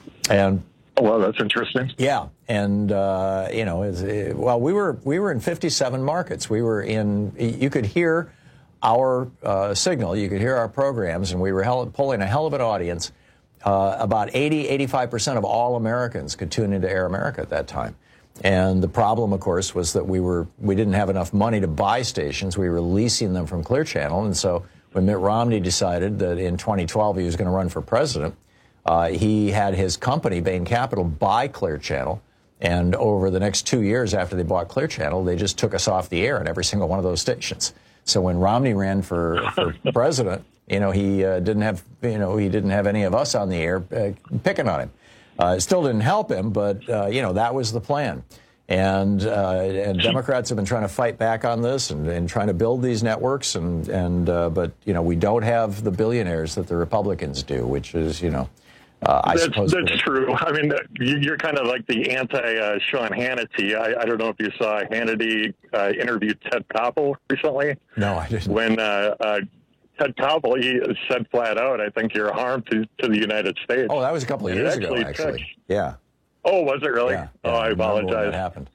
And oh, well, that's interesting. Yeah, and uh, you know, it's, it, well, we were we were in fifty-seven markets. We were in. You could hear our uh, signal. You could hear our programs, and we were hell, pulling a hell of an audience. Uh, about eighty, eighty-five percent of all Americans could tune into Air America at that time. And the problem, of course, was that we were we didn't have enough money to buy stations. We were leasing them from Clear Channel, and so when Mitt Romney decided that in twenty twelve he was going to run for president, uh, he had his company, Bain Capital, buy Clear Channel. And over the next two years after they bought Clear Channel, they just took us off the air in every single one of those stations. So when Romney ran for, for president, you know, he uh, didn't have, you know, he didn't have any of us on the air uh, picking on him. Uh, it still didn't help him, but, uh, you know, that was the plan. And, uh, and Democrats have been trying to fight back on this and, and trying to build these networks. And, and uh, but, you know, we don't have the billionaires that the Republicans do, which is, you know, Uh, I that's, suppose that's true. I mean, you, you're kind of like the anti-Sean uh, Hannity. I, I don't know if you saw Hannity uh, interview Ted Koppel recently. No, I didn't. When uh, uh, Ted Koppel, he said flat out, I think you're a harm to, to the United States. Oh, that was a couple of And years actually ago, actually. Took, yeah. Oh, was it really? Yeah, oh, yeah, I apologize. When that happened.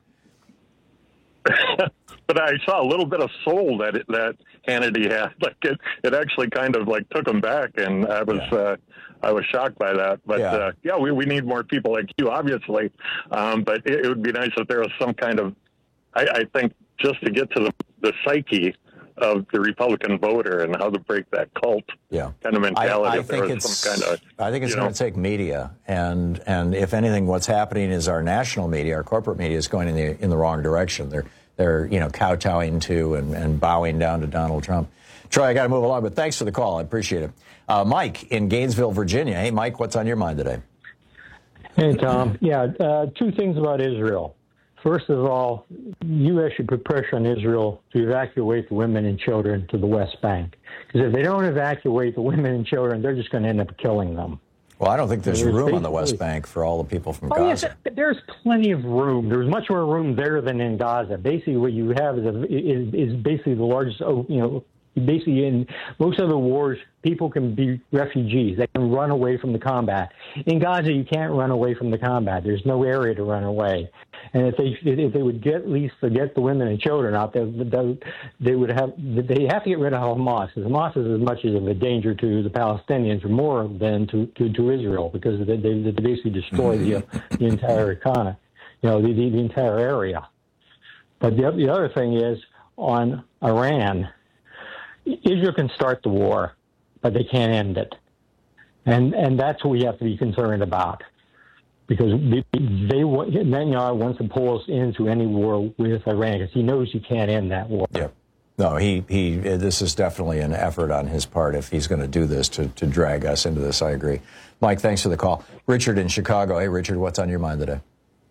But I saw a little bit of soul that it, that Hannity had. Like it, it actually kind of like took him back, and I was yeah. uh, I was shocked by that. But yeah, uh, yeah we, we need more people like you, obviously. Um, but it, it would be nice if there was some kind of, I, I think, just to get to the, the psyche of the Republican voter and how to break that cult yeah. kind of mentality. I, I if there think was it's, some kind of, I think it's you know, going to take media, and and if anything, what's happening is our national media, our corporate media, is going in the in the wrong direction. They're they're you know kowtowing to and, and bowing down to Donald Trump. Troy, I got to move along, but thanks for the call. I appreciate it. Uh, Mike in Gainesville, Virginia. Hey, Mike, what's on your mind today? Hey, Tom. Yeah, uh, two things about Israel. First of all, U S should put pressure on Israel to evacuate the women and children to the West Bank. Because if they don't evacuate the women and children, they're just going to end up killing them. Well, I don't think there's room on the West Bank for all the people from oh, Gaza. Yes, there's plenty of room. There's much more room there than in Gaza. Basically, what you have is, a, is, is basically the largest, you know, basically in most other wars, people can be refugees. They can run away from the combat. In Gaza, you can't run away from the combat. There's no area to run away. And if they if they would get at least to get the women and children out, they, they, they would have they have to get rid of Hamas. Hamas is as much of a danger to the Palestinians, or more than to, to, to Israel, because they, they, they basically destroy the, the entire economy, you know, the, the, the entire area. But the, the other thing is on Iran. Israel can start the war, but they can't end it. And and that's what we have to be concerned about. Because they, they Netanyahu wants to pull us into any war with Iran because he knows you can't end that war. Yeah. No, he, he, this is definitely an effort on his part if he's going to do this to, to drag us into this. I agree. Mike, thanks for the call. Richard in Chicago. Hey, Richard, what's on your mind today?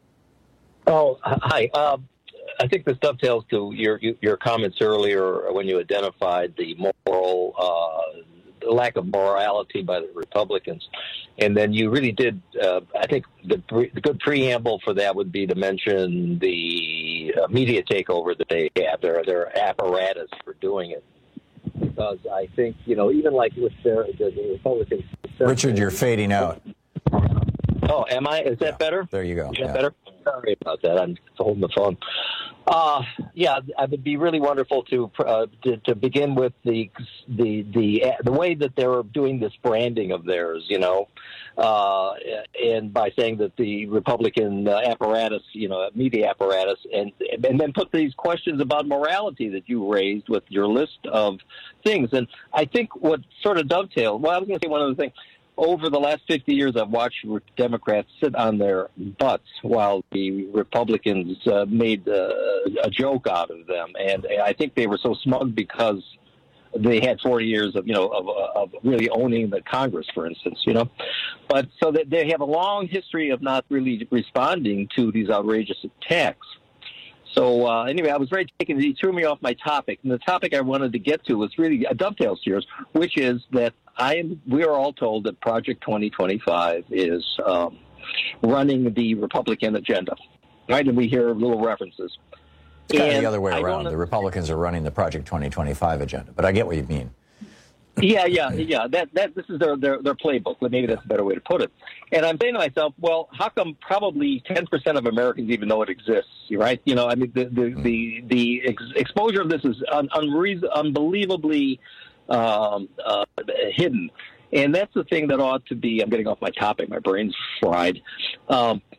Oh, hi. Um, I think this dovetails to your your comments earlier when you identified the moral uh, the lack of morality by the Republicans, and then you really did. Uh, I think the, pre- the good preamble for that would be to mention the uh, media takeover that they have, their their apparatus for doing it. Because I think you know, even like with their, the, the Republicans. Richard, you're fading out. Oh, am I? Is that yeah, better? There you go. Is that yeah. better? Sorry about that. I'm holding the phone. Uh, yeah, it would be really wonderful to, uh, to to begin with the the the the way that they're doing this branding of theirs, you know, uh, and by saying that the Republican uh, apparatus, you know, media apparatus, and and then put these questions about morality that you raised with your list of things. And I think what sort of dovetailed. Well, I was going to say one other thing. Over the last fifty years, I've watched Democrats sit on their butts while the Republicans uh, made uh, a joke out of them. And I think they were so smug because they had forty years of, you know, of, of really owning the Congress, for instance, you know. But so that they have a long history of not really responding to these outrageous attacks. So uh, anyway, I was very taken. He threw me off my topic, and the topic I wanted to get to was really a dovetails to yours, which is that I am. We are all told that Project twenty twenty-five is um, running the Republican agenda, right? And we hear little references. It's kind and of the other way around. The Republicans are running the Project twenty twenty-five agenda, but I get what you mean. Yeah, yeah, yeah. That that this is their, their their playbook. Maybe that's a better way to put it. And I'm saying to myself, well, how come probably ten percent of Americans even know it exists? Right? You know, I mean, the the the, the ex- exposure of this is un- unreason- unbelievably um, uh, hidden, and that's the thing that ought to be. I'm getting off my topic. My brain's fried. Um,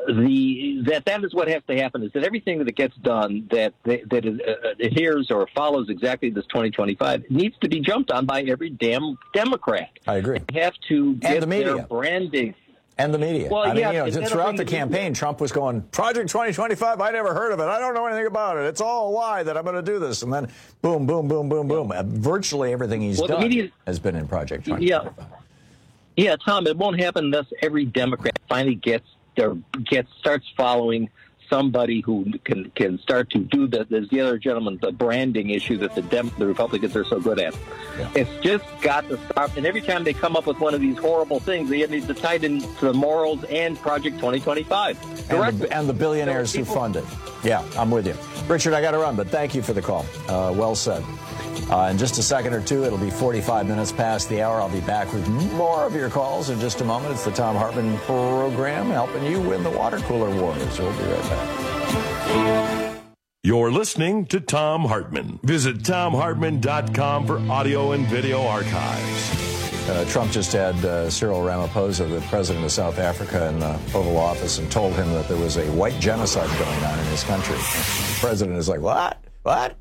the that that is what has to happen. Is that everything that gets done that that, that is, uh, adheres or follows exactly this twenty twenty-five needs to be jumped on by every damn Democrat. I agree. They have to get And the media. their branding. And the media. Well, I mean, yeah, you know, and that'll throughout bring the the campaign, Trump was going, Project twenty twenty-five, I never heard of it. I don't know anything about it. It's all a lie that I'm going to do this. And then boom, boom, boom, boom, boom. Uh, virtually everything he's Well, the done media- has been in Project twenty Yeah, twenty-five. yeah, Tom. It won't happen unless every Democrat finally gets their gets starts following somebody who can can start to do the, as the other gentleman, the branding issue that the Dem- the Republicans are so good at. Yeah. It's just got to stop. And every time they come up with one of these horrible things, they need to tie it into the morals and Project twenty twenty-five. And the, and the billionaires So who people- fund it. Yeah, I'm with you. Richard, I got to run, but thank you for the call. Uh, well said. Uh, in just a second or two, it'll be forty-five minutes past the hour. I'll be back with more of your calls in just a moment. It's the Tom Hartman program, helping you win the water cooler wars. We'll be right back. You're listening to Tom Hartman. Visit tom hartman dot com for audio and video archives. Uh, Trump just had uh, Cyril Ramaphosa, the president of South Africa, in the Oval Office and told him that there was a white genocide going on in his country. The president is like, what? What?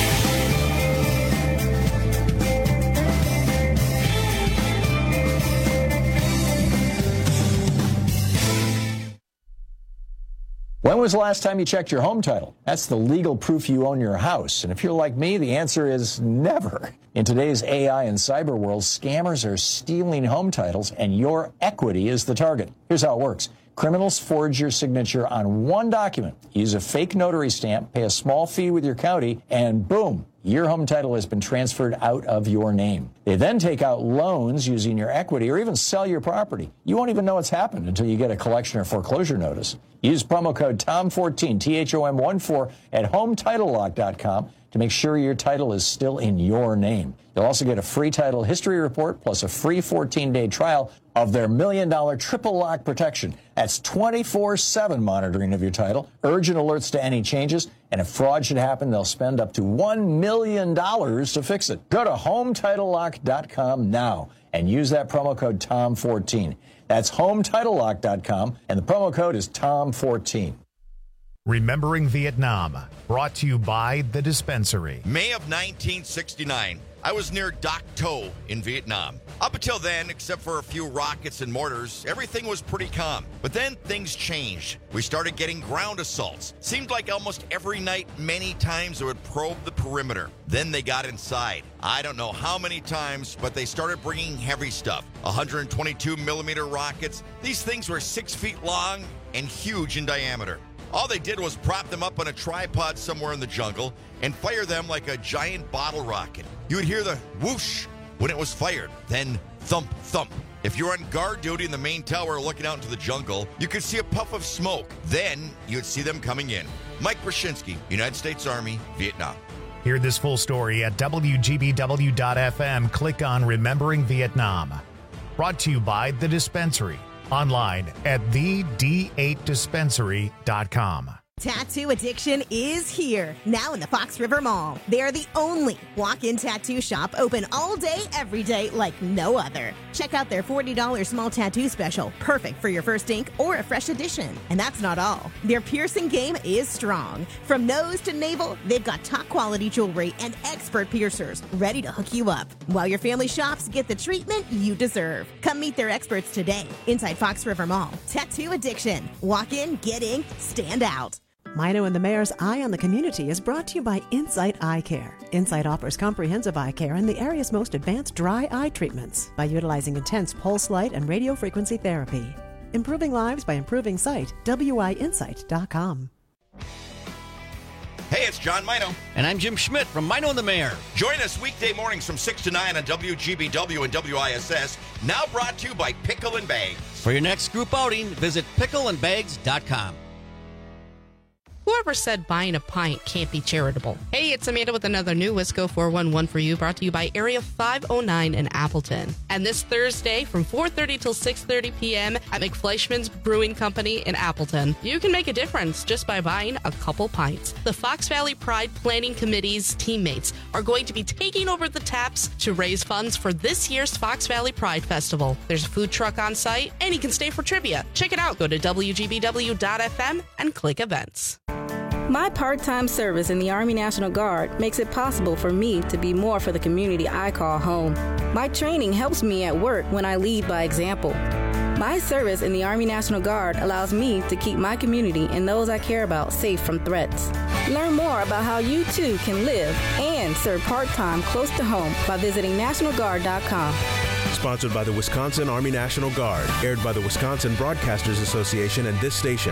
When was the last time you checked your home title? That's the legal proof you own your house. And if you're like me, the answer is never. In today's A I and cyber world, scammers are stealing home titles, and your equity is the target. Here's how it works. Criminals forge your signature on one document, use a fake notary stamp, pay a small fee with your county, and boom, your home title has been transferred out of your name. They then take out loans using your equity or even sell your property. You won't even know it's happened until you get a collection or foreclosure notice. Use promo code T O M fourteen, T H O M one four, at home title lock dot com to make sure your title is still in your name. You'll also get a free title history report plus a free fourteen-day trial of their million dollar triple lock protection. That's twenty-four seven monitoring of your title, urgent alerts to any changes, and if fraud should happen, they'll spend up to one million dollars to fix it. Go to home title lock dot com now and use that promo code T O M fourteen. That's home title lock dot com, and the promo code is T O M fourteen. Remembering Vietnam, brought to you by The Dispensary. May of nineteen sixty-nine, I was near Doc To in Vietnam. Up until then, except for a few rockets and mortars, everything was pretty calm. But then things changed. We started getting ground assaults. Seemed like almost every night, many times, they would probe the perimeter. Then they got inside. I don't know how many times, but they started bringing heavy stuff. one twenty-two millimeter rockets. These things were six feet long and huge in diameter. All they did was prop them up on a tripod somewhere in the jungle and fire them like a giant bottle rocket. You would hear the whoosh when it was fired, then thump, thump. If you're on guard duty in the main tower looking out into the jungle, you could see a puff of smoke. Then you'd see them coming in. Mike Brzezinski, United States Army, Vietnam. Hear this full story at W G B W dot F M. Click on Remembering Vietnam. Brought to you by The Dispensary. Online at the D eight dispensary dot com. Tattoo addiction is here, now in the Fox River Mall. They're the only walk-in tattoo shop open all day, every day, like no other. Check out their forty dollars small tattoo special, perfect for your first ink or a fresh addition. And that's not all. Their piercing game is strong. From nose to navel, they've got top-quality jewelry and expert piercers ready to hook you up. While your family shops, get the treatment you deserve. Come meet their experts today inside Fox River Mall. Tattoo addiction. Walk in, get ink, stand out. Mino and the Mayor's Eye on the Community is brought to you by Insight Eye Care. Insight offers comprehensive eye care and the area's most advanced dry eye treatments by utilizing intense pulse light and radio frequency therapy. Improving lives by improving sight. W I insight dot com. Hey, it's John Mino. And I'm Jim Schmidt from Mino and the Mayor. Join us weekday mornings from six to nine on W G B W and W I S S. Now brought to you by Pickle and Bags. For your next group outing, visit pickle and bags dot com. whoever said buying a pint can't be charitable. Hey, it's Amanda with another new Wisco four one one for you, brought to you by Area five oh nine in Appleton. And this Thursday from four thirty till six thirty p.m. at McFleischman's Brewing Company in Appleton, you can make a difference just by buying a couple pints. The Fox Valley Pride Planning Committee's teammates are going to be taking over the taps to raise funds for this year's Fox Valley Pride Festival. There's a food truck on site, and you can stay for trivia. Check it out. Go to W G B W dot F M and click events. My part-time service in the Army National Guard makes it possible for me to be more for the community I call home. My training helps me at work when I lead by example. My service in the Army National Guard allows me to keep my community and those I care about safe from threats. Learn more about how you too can live and serve part-time close to home by visiting national guard dot com. Sponsored by the Wisconsin Army National Guard. Aired by the Wisconsin Broadcasters Association and this station.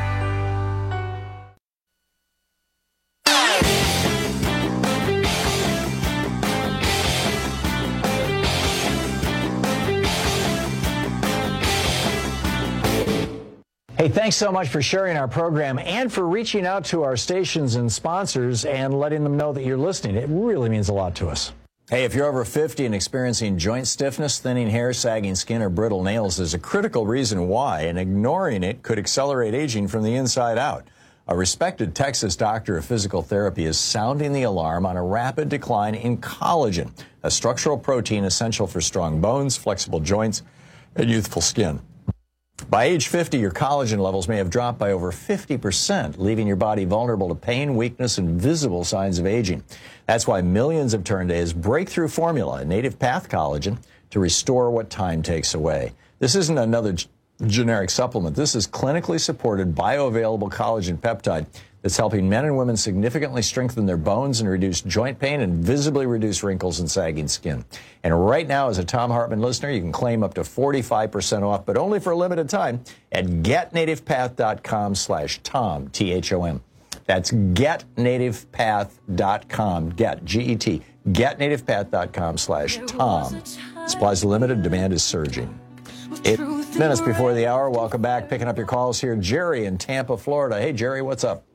Hey, thanks so much for sharing our program and for reaching out to our stations and sponsors and letting them know that you're listening. It really means a lot to us. Hey, if you're over fifty and experiencing joint stiffness, thinning hair, sagging skin, or brittle nails, there's a critical reason why, and ignoring it could accelerate aging from the inside out. A respected Texas doctor of physical therapy is sounding the alarm on a rapid decline in collagen, a structural protein essential for strong bones, flexible joints, and youthful skin. By age fifty, your collagen levels may have dropped by over fifty percent, leaving your body vulnerable to pain, weakness, and visible signs of aging. That's why millions have turned to his breakthrough formula, Native Path Collagen, to restore what time takes away. This isn't another g- generic supplement. This is clinically supported bioavailable collagen peptide that's helping men and women significantly strengthen their bones and reduce joint pain and visibly reduce wrinkles and sagging skin. And right now, as a Thom Hartmann listener, you can claim up to forty-five percent off, but only for a limited time at get native path dot com slash Tom, T H O M. That's get native path dot com, get, G E T, get native path dot com slash Tom. Supplies are limited, demand is surging. Eight minutes before the hour, welcome back. Picking up your calls here, Jerry in Tampa, Florida. Hey, Jerry, what's up?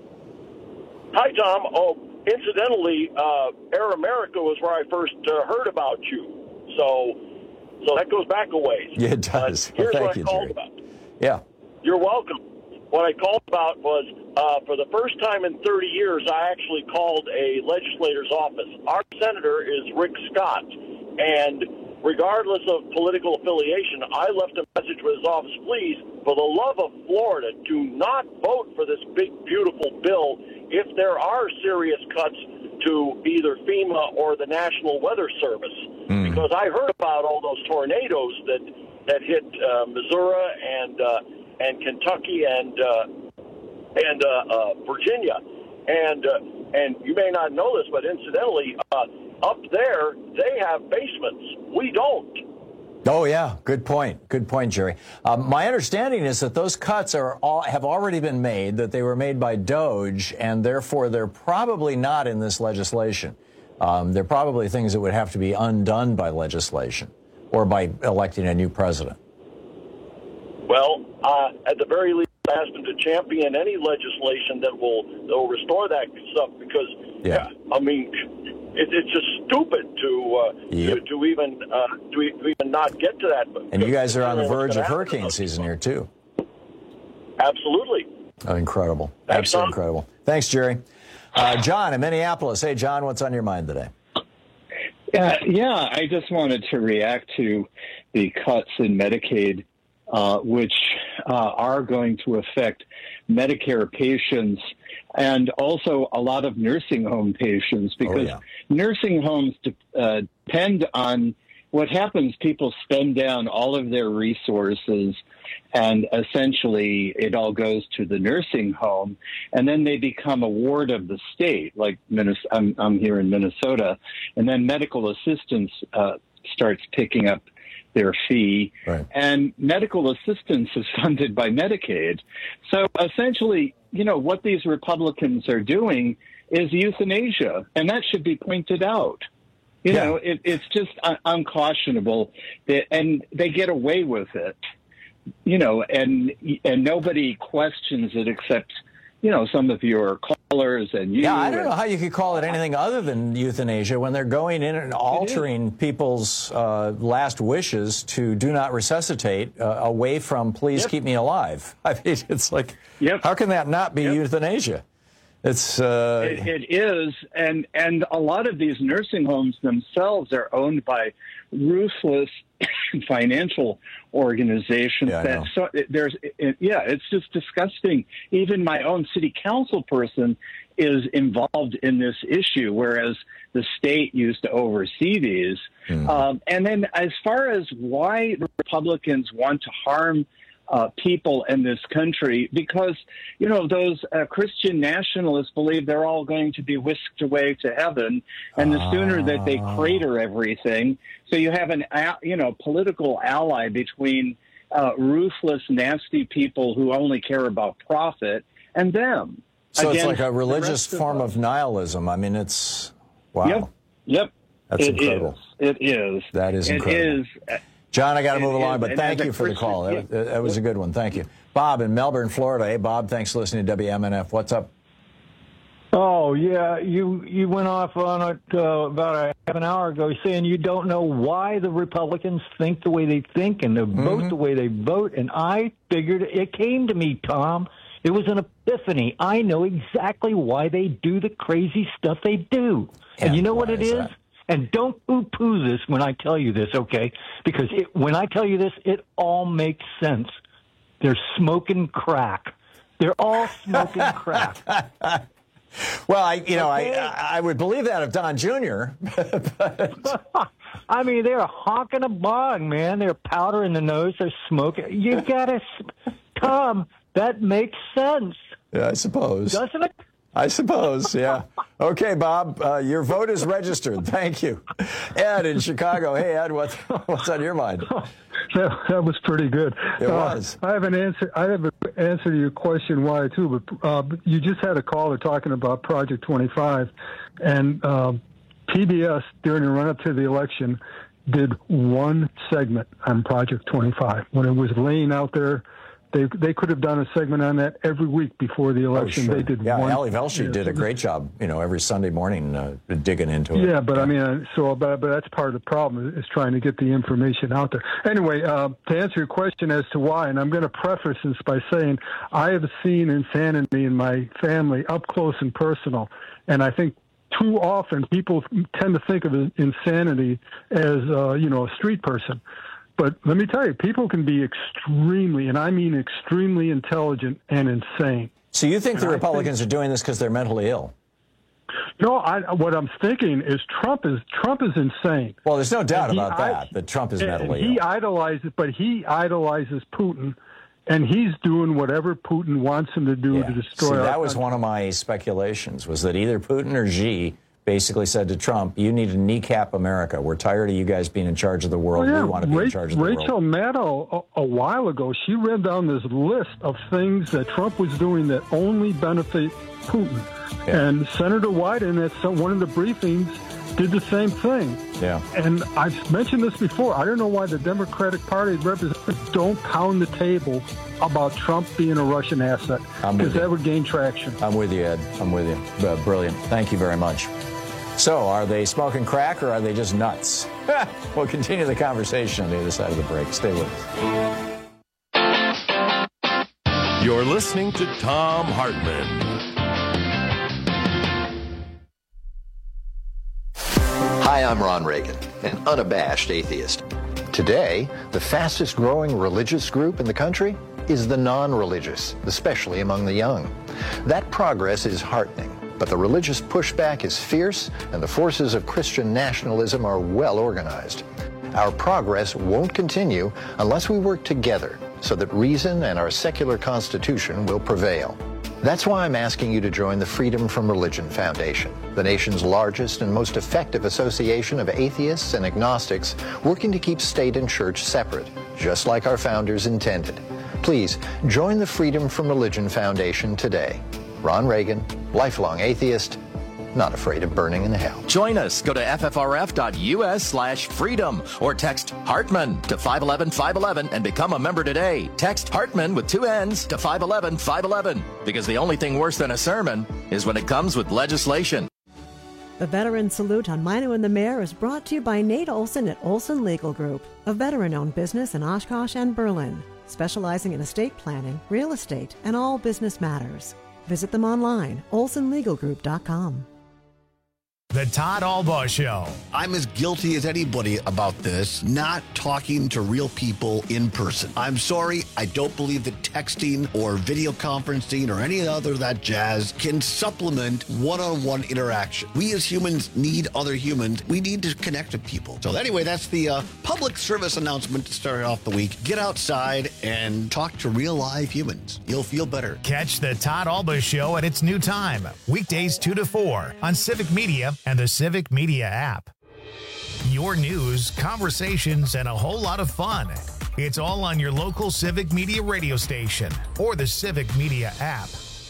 Hi, Tom. Oh, incidentally, uh, Air America was where I first uh, heard about you. So so that goes back a ways. Yeah, it does. But here's well, thank what you, I called Jerry. about. Yeah. You're welcome. What I called about was, uh, for the first time in thirty years, I actually called a legislator's office. Our senator is Rick Scott, and regardless of political affiliation, I left a message with his office. Please, for the love of Florida, do not vote for this big, beautiful bill if there are serious cuts to either FEMA or the National Weather Service. Mm. Because I heard about all those tornadoes that that hit uh, Missouri and uh, and Kentucky and uh, and uh, uh, Virginia, and uh, and you may not know this, but incidentally, uh, up there they have basements. We don't. Oh, yeah. Good point. Good point, Jerry. Um, my understanding is that those cuts are all, have already been made, that they were made by DOJ, and therefore they're probably not in this legislation. Um, they're probably things that would have to be undone by legislation or by electing a new president. Well, uh, at the very least, I asked them to champion any legislation that will that will restore that stuff because, yeah. I mean, it, it's just stupid to, uh, yep. to to even uh, to even not get to that. And you guys are on the verge of hurricane season here too. Absolutely. Oh, incredible! Thanks, Absolutely Tom. incredible. Thanks, Jerry. Uh, John in Minneapolis. Hey, John, what's on your mind today? Yeah, yeah. I just wanted to react to the cuts in Medicaid, uh, which uh, are going to affect Medicare patients and also a lot of nursing home patients because oh, yeah. nursing homes de- uh, depend on what happens. People spend down all of their resources and essentially it all goes to the nursing home and then they become a ward of the state. Like Minnesota, I'm, I'm here in Minnesota, and then medical assistance uh, starts picking up their fee, right. and medical assistance is funded by Medicaid. So essentially, you know, what these Republicans are doing is euthanasia, and that should be pointed out. You yeah. know, it, it's just un- unconscionable, that, and they get away with it, you know, and and nobody questions it except, you know, some of your callers and you. Yeah, I don't know how you could call it anything other than euthanasia when they're going in and altering people's uh, last wishes to do not resuscitate uh, away from please yep. keep me alive. I mean, it's like, yep. how can that not be yep. euthanasia? It's uh... it, it is, and and a lot of these nursing homes themselves are owned by ruthless financial organizations. Yeah, that so there's it, yeah, it's just disgusting. Even my own city council person is involved in this issue, whereas the state used to oversee these. Mm. Um, and then, as far as why the Republicans want to harm Uh, people in this country, because, you know, those uh, Christian nationalists believe they're all going to be whisked away to heaven, and the sooner that they crater everything, so you have an, you know, political ally between uh, ruthless, nasty people who only care about profit and them. So it's like a religious form of, of nihilism. I mean, it's, wow. Yep, yep. That's it incredible. Is. It is. That is incredible. It is. John, I got to move along, but thank you for the call. That, that was a good one. Thank you. Bob in Melbourne, Florida. Hey, Bob, thanks for listening to W M N F. What's up? Oh, yeah, you you went off on it uh, about a half an hour ago saying you don't know why the Republicans think the way they think and they mm-hmm. vote the way they vote, and I figured it came to me, Tom. It was an epiphany. I know exactly why they do the crazy stuff they do. And, and you know what it is? is? And don't poo-poo this when I tell you this, okay? Because it, when I tell you this, it all makes sense. They're smoking crack. They're all smoking crack. Well, I, you know, okay. I I would believe that of Don Junior But... I mean, they're honking a bong, man. They're powder in the nose. They're smoking. You gotta, Tom. That makes sense. Yeah, I suppose. Doesn't it? I suppose, yeah. Okay, Bob, uh, your vote is registered. Thank you. Ed in Chicago. Hey, Ed, what's, what's on your mind? That, that was pretty good. It uh, was. I have an answer. I have an answer to your question why too. But uh, you just had a caller talking about Project twenty-five, and uh, P B S during the run-up to the election did one segment on Project twenty-five when it was laying out there. They they could have done a segment on that every week before the election. Oh, sure. They did yeah, one. Ali Velshi yeah, did a great job, you know, every Sunday morning uh, digging into it. Yeah, but yeah. I mean, so but, but that's part of the problem is trying to get the information out there. Anyway, uh, to answer your question as to why, and I'm going to preface this by saying I have seen insanity in my family up close and personal, and I think too often people tend to think of insanity as uh, you know a street person. But let me tell you, people can be extremely, and I mean extremely intelligent and insane. So you think and the Republicans think, are doing this because they're mentally ill? No, I, what I'm thinking is Trump is Trump is insane. Well, there's no doubt he, about that, I, that Trump is mentally he ill. He idolizes, but he idolizes Putin, and he's doing whatever Putin wants him to do yeah. to destroy See, our that was country. one of my speculations, was that either Putin or Xi basically said to Trump, you need to kneecap America. We're tired of you guys being in charge of the world. Oh, yeah. We want to be Ra- in charge of the Rachel world. Maddow, a, a while ago, she read down this list of things that Trump was doing that only benefit Putin. Yeah. And Senator Wyden, at some, one of the briefings, did the same thing. Yeah. And I've mentioned this before. I don't know why the Democratic Party representatives don't pound the table about Trump being a Russian asset, because that would gain traction. I'm with you, Ed. I'm with you. Uh, brilliant. Thank you very much. So, are they smoking crack or are they just nuts? We'll continue the conversation on the other side of the break. Stay with us. You're listening to Thom Hartmann. Hi, I'm Ron Reagan, an unabashed atheist. Today, the fastest growing religious group in the country is the non-religious, especially among the young. That progress is heartening. But the religious pushback is fierce, and the forces of Christian nationalism are well organized. Our progress won't continue unless we work together so that reason and our secular constitution will prevail. That's why I'm asking you to join the Freedom from Religion Foundation, the nation's largest and most effective association of atheists and agnostics working to keep state and church separate, just like our founders intended. Please join the Freedom from Religion Foundation today. Ron Reagan, lifelong atheist, not afraid of burning in hell. Join us. Go to ffrf.us slash freedom or text Hartman to five one one five one one and become a member today. Text Hartman with two N's to five one one five one one because the only thing worse than a sermon is when it comes with legislation. The Veteran Salute on Mino and the Mayor is brought to you by Nate Olson at Olson Legal Group, a veteran-owned business in Oshkosh and Berlin, specializing in estate planning, real estate, and all business matters. Visit them online, olson legal group dot com. The Todd Albaugh Show. I'm as guilty as anybody about this, not talking to real people in person. I'm sorry, I don't believe that texting or video conferencing or any other of that jazz can supplement one-on-one interaction. We as humans need other humans. We need to connect with people. So anyway, that's the uh, public service announcement to start off the week. Get outside and talk to real live humans. You'll feel better. Catch the Todd Albaugh Show at its new time, weekdays two to four on Civic Media and the Civic Media app. Your news, conversations, and a whole lot of fun. It's all on your local Civic Media radio station or the Civic Media app.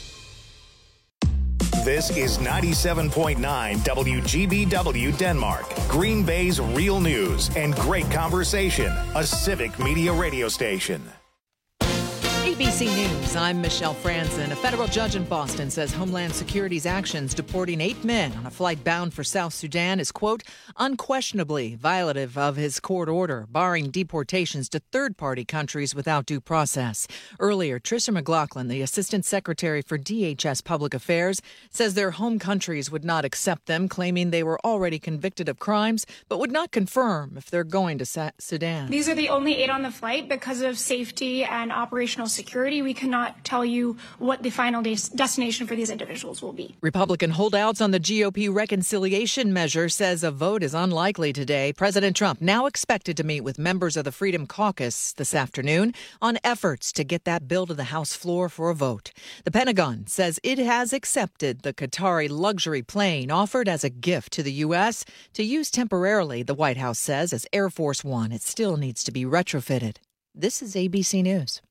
This is ninety-seven point nine W G B W Denmark, Green Bay's real news and great conversation, a Civic Media radio station. A B C News, I'm Michelle Franzen. A federal judge in Boston says Homeland Security's actions deporting eight men on a flight bound for South Sudan is, quote, unquestionably violative of his court order, barring deportations to third-party countries without due process. Earlier, Tricia McLaughlin, the Assistant Secretary for D H S Public Affairs, says their home countries would not accept them, claiming they were already convicted of crimes, but would not confirm if they're going to Sa- Sudan. These are the only eight on the flight because of safety and operational security. We cannot tell you what the final des- destination for these individuals will be. Republican holdouts on the G O P reconciliation measure says a vote is unlikely today. President Trump now expected to meet with members of the Freedom Caucus this afternoon on efforts to get that bill to the House floor for a vote. The Pentagon says it has accepted the Qatari luxury plane offered as a gift to the U S to use temporarily, the White House says, as Air Force One. It still needs to be retrofitted. This is A B C News.